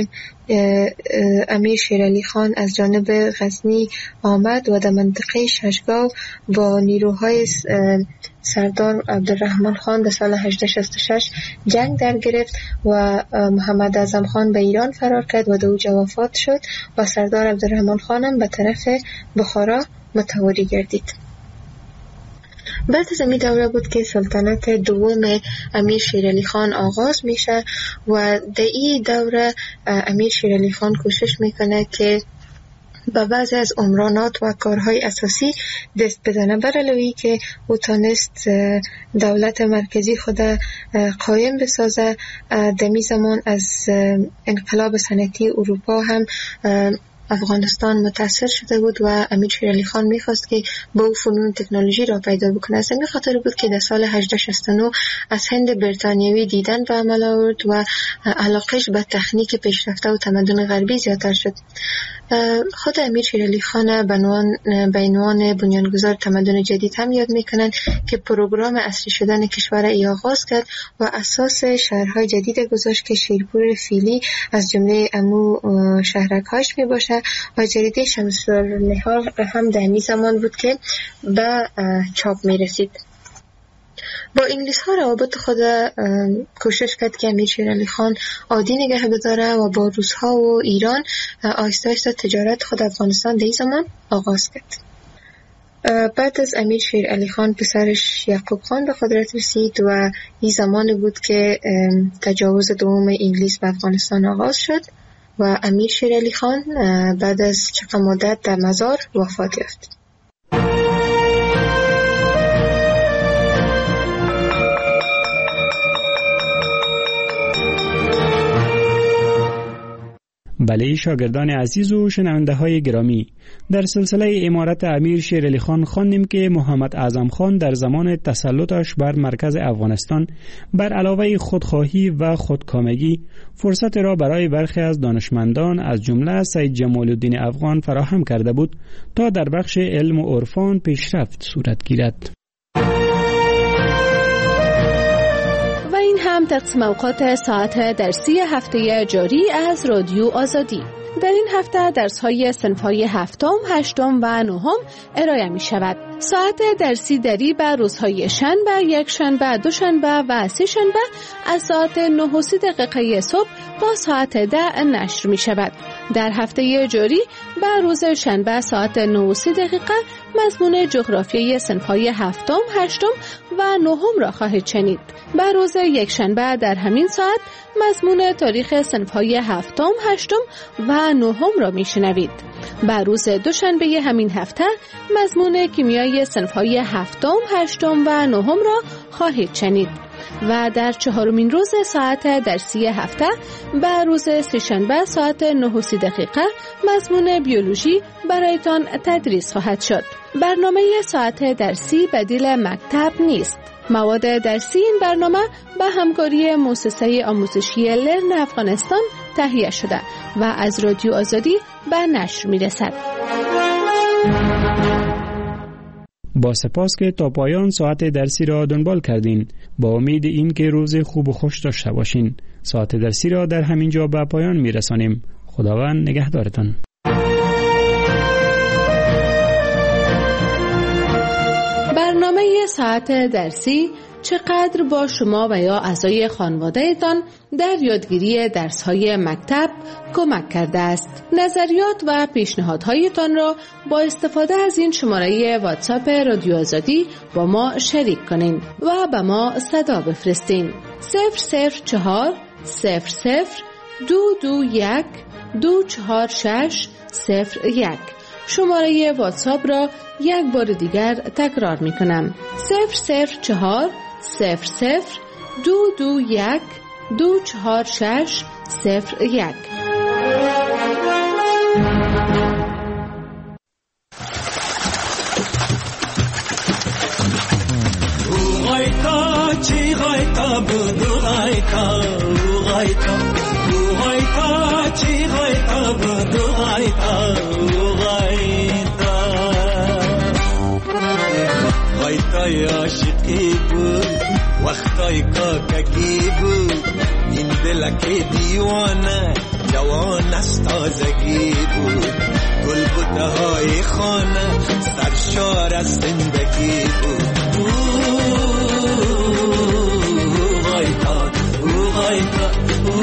امیر شیرعلی خان از جانب غزنی آمد و در منطقه ششگاو با نیروهای سردار عبدالرحمن خان در سال هجده شصت و شش جنگ در گرفت و محمد اعظم خان به ایران فرار کرد و در اوجه وفات شد و سردار عبدالرحمن خانم به طرف بخارا متواری گردید. بعد از این دوره بود که سلطنت دوم امیر شیرعلی خان آغاز میشه و در این دوره امیر شیرعلی خان کوشش میکنه که با بعضی از عمرانات و کارهای اساسی دست بزنه، بر علاوه که او تانست دولت مرکزی خود قایم بسازه. دمی زمان از انقلاب صنعتی اروپا هم افغانستان متاثر شده بود و امیر شیرعلی خان میخواست که با او فنون تکنولوژی را پیدا بکنه. از این خاطر بود که در سال هجده شصت و نه از هند بریتانیایی دیدن به عمل آورد و علاقش به تکنیک پیشرفته و تمدن غربی زیادتر شد. خود امیر شیرعلی خان به عنوان بنیانگذار تمدن جدید هم یاد میکنند که پروگرام اصلی شدن کشور ای آغاز کرد و اساس شهرهای جدید گذاشت که شیرپور فیلی از جمله امو شهرک‌هاش می باشه و جریده شمس النهار هم در همین زمان بود که به چاپ می رسید. با انگلیس ها روابط خود کوشش کرد که امیر شیرعلی خان عادی نگه بداره و با روس ها و ایران آهسته آهسته تجارت خود افغانستان در این زمان آغاز کرد. بعد از امیر شیرعلی خان پسرش یعقوب خان به قدرت رسید و این زمان بود که تجاوز دوم انگلیس به افغانستان آغاز شد و امیر شیرعلی خان بعد از چند مدت در مزار وفات یافت. بله شاگردان عزیز و شنونده های گرامی، در سلسله امارت امیر شیرعلی خان خواندیم که محمد اعظم خان در زمان تسلطش بر مرکز افغانستان بر علاوه خودخواهی و خودکامگی فرصت را برای برخی از دانشمندان از جمله سید جمال الدین افغان فراهم کرده بود تا در بخش علم و عرفان پیشرفت صورت گیرد. این هم تقسیم اوقات ساعت درسی هفته جاری از رادیو آزادی. در این هفته درس‌های صنف‌های هفتم، هشتم و نهم ارائه می شود. ساعت درسی دری به روزهای شنبه، یک شنبه، دو شنبه و سه شنبه از ساعت نه و سی دقیقه صبح تا ساعت ده نشر می شود. در هفته جاری به روز شنبه ساعت نه و سی دقیقه مضمون جغرافیای صنف‌های هفتم، هشتم و نهم را خواهید شنید. به روز یک شنبه در همین ساعت مضمون تاریخ صنف‌های هفتم، هشتم و نهم را میشنوید. به روز دوشنبه همین هفته مضمون کیمیای صنف‌های هفتم، هشتم و نهم را خواهید شنید. و در چهارمین روز ساعت درسی هفته به روز سه‌شنبه ساعت نه و سی دقیقه مضمون بیولوژی برایتان تدریس خواهد شد. برنامه ساعت درسی بدیل مکتب نیست. مواد درسی این برنامه به همکاری مؤسسه آموزشی لرن افغانستان تهیه شده و از رادیو آزادی به نشر می رسد. با سپاس که تا پایان ساعت درسی را دنبال کردین. با امید این که روز خوب و خوش داشته باشین. ساعت درسی را در همین جا به پایان می رسانیم. خداوند نگهدارتان. برنامه ساعت درسی چقدر با شما و یا اعضای خانواده‌تان در یادگیری درس‌های مکتب کمک کرده است. نظریات و پیشنهادهایتان را با استفاده از این شماره واتساپ رادیو آزادی با ما شریک کنین و به ما صدا بفرستین. صفر صفر چهار صفر صفر دو دو یک دو چهار شش صفر یک. شماره واتساپ را یک بار دیگر تکرار می کنم. صفر صفر چهار صفر صفر دو دو یک دو چهار شش صفر یک. چی غایتا بودو غایتا غایتا غایتا چی غایتا بودو غایتا غایتا غایتای عاشقی بود وقتای کاکگی بود این دلک دیوانه جوان از تازگی بود، گل بوته های خانه سرشار از زندگی بود. غایتا او غایتا او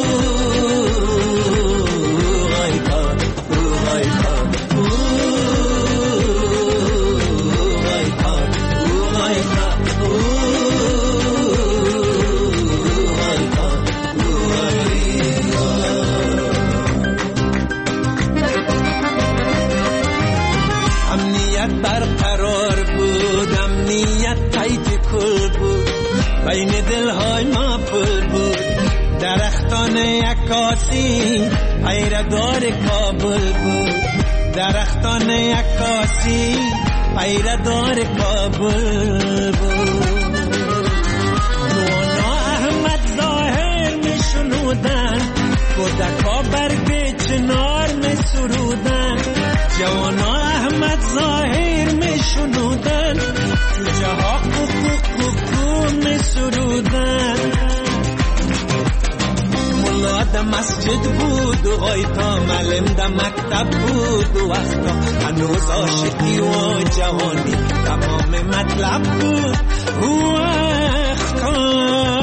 غایتا او غایتا او غایتا او غایتا امنیت برقرار بود، امنیت تایت کل بود، بین دلهای ما پر بود. درختان عکاسی پیردار کابل بود، درختان عکاسی پیردار کابل بود. نوانا احمد ظاهر می شنودن، کودکا برگ چنار می سرودن. جوانا احمد ظاهر می شنودن، جوجه ها کوکو کوکو می سرودن. ملا ده مسجد بود و غایتا، معلم ده مکتب بود و وقتا هنوز عاشقی و جوانی تمام مطلب بود و وقتا.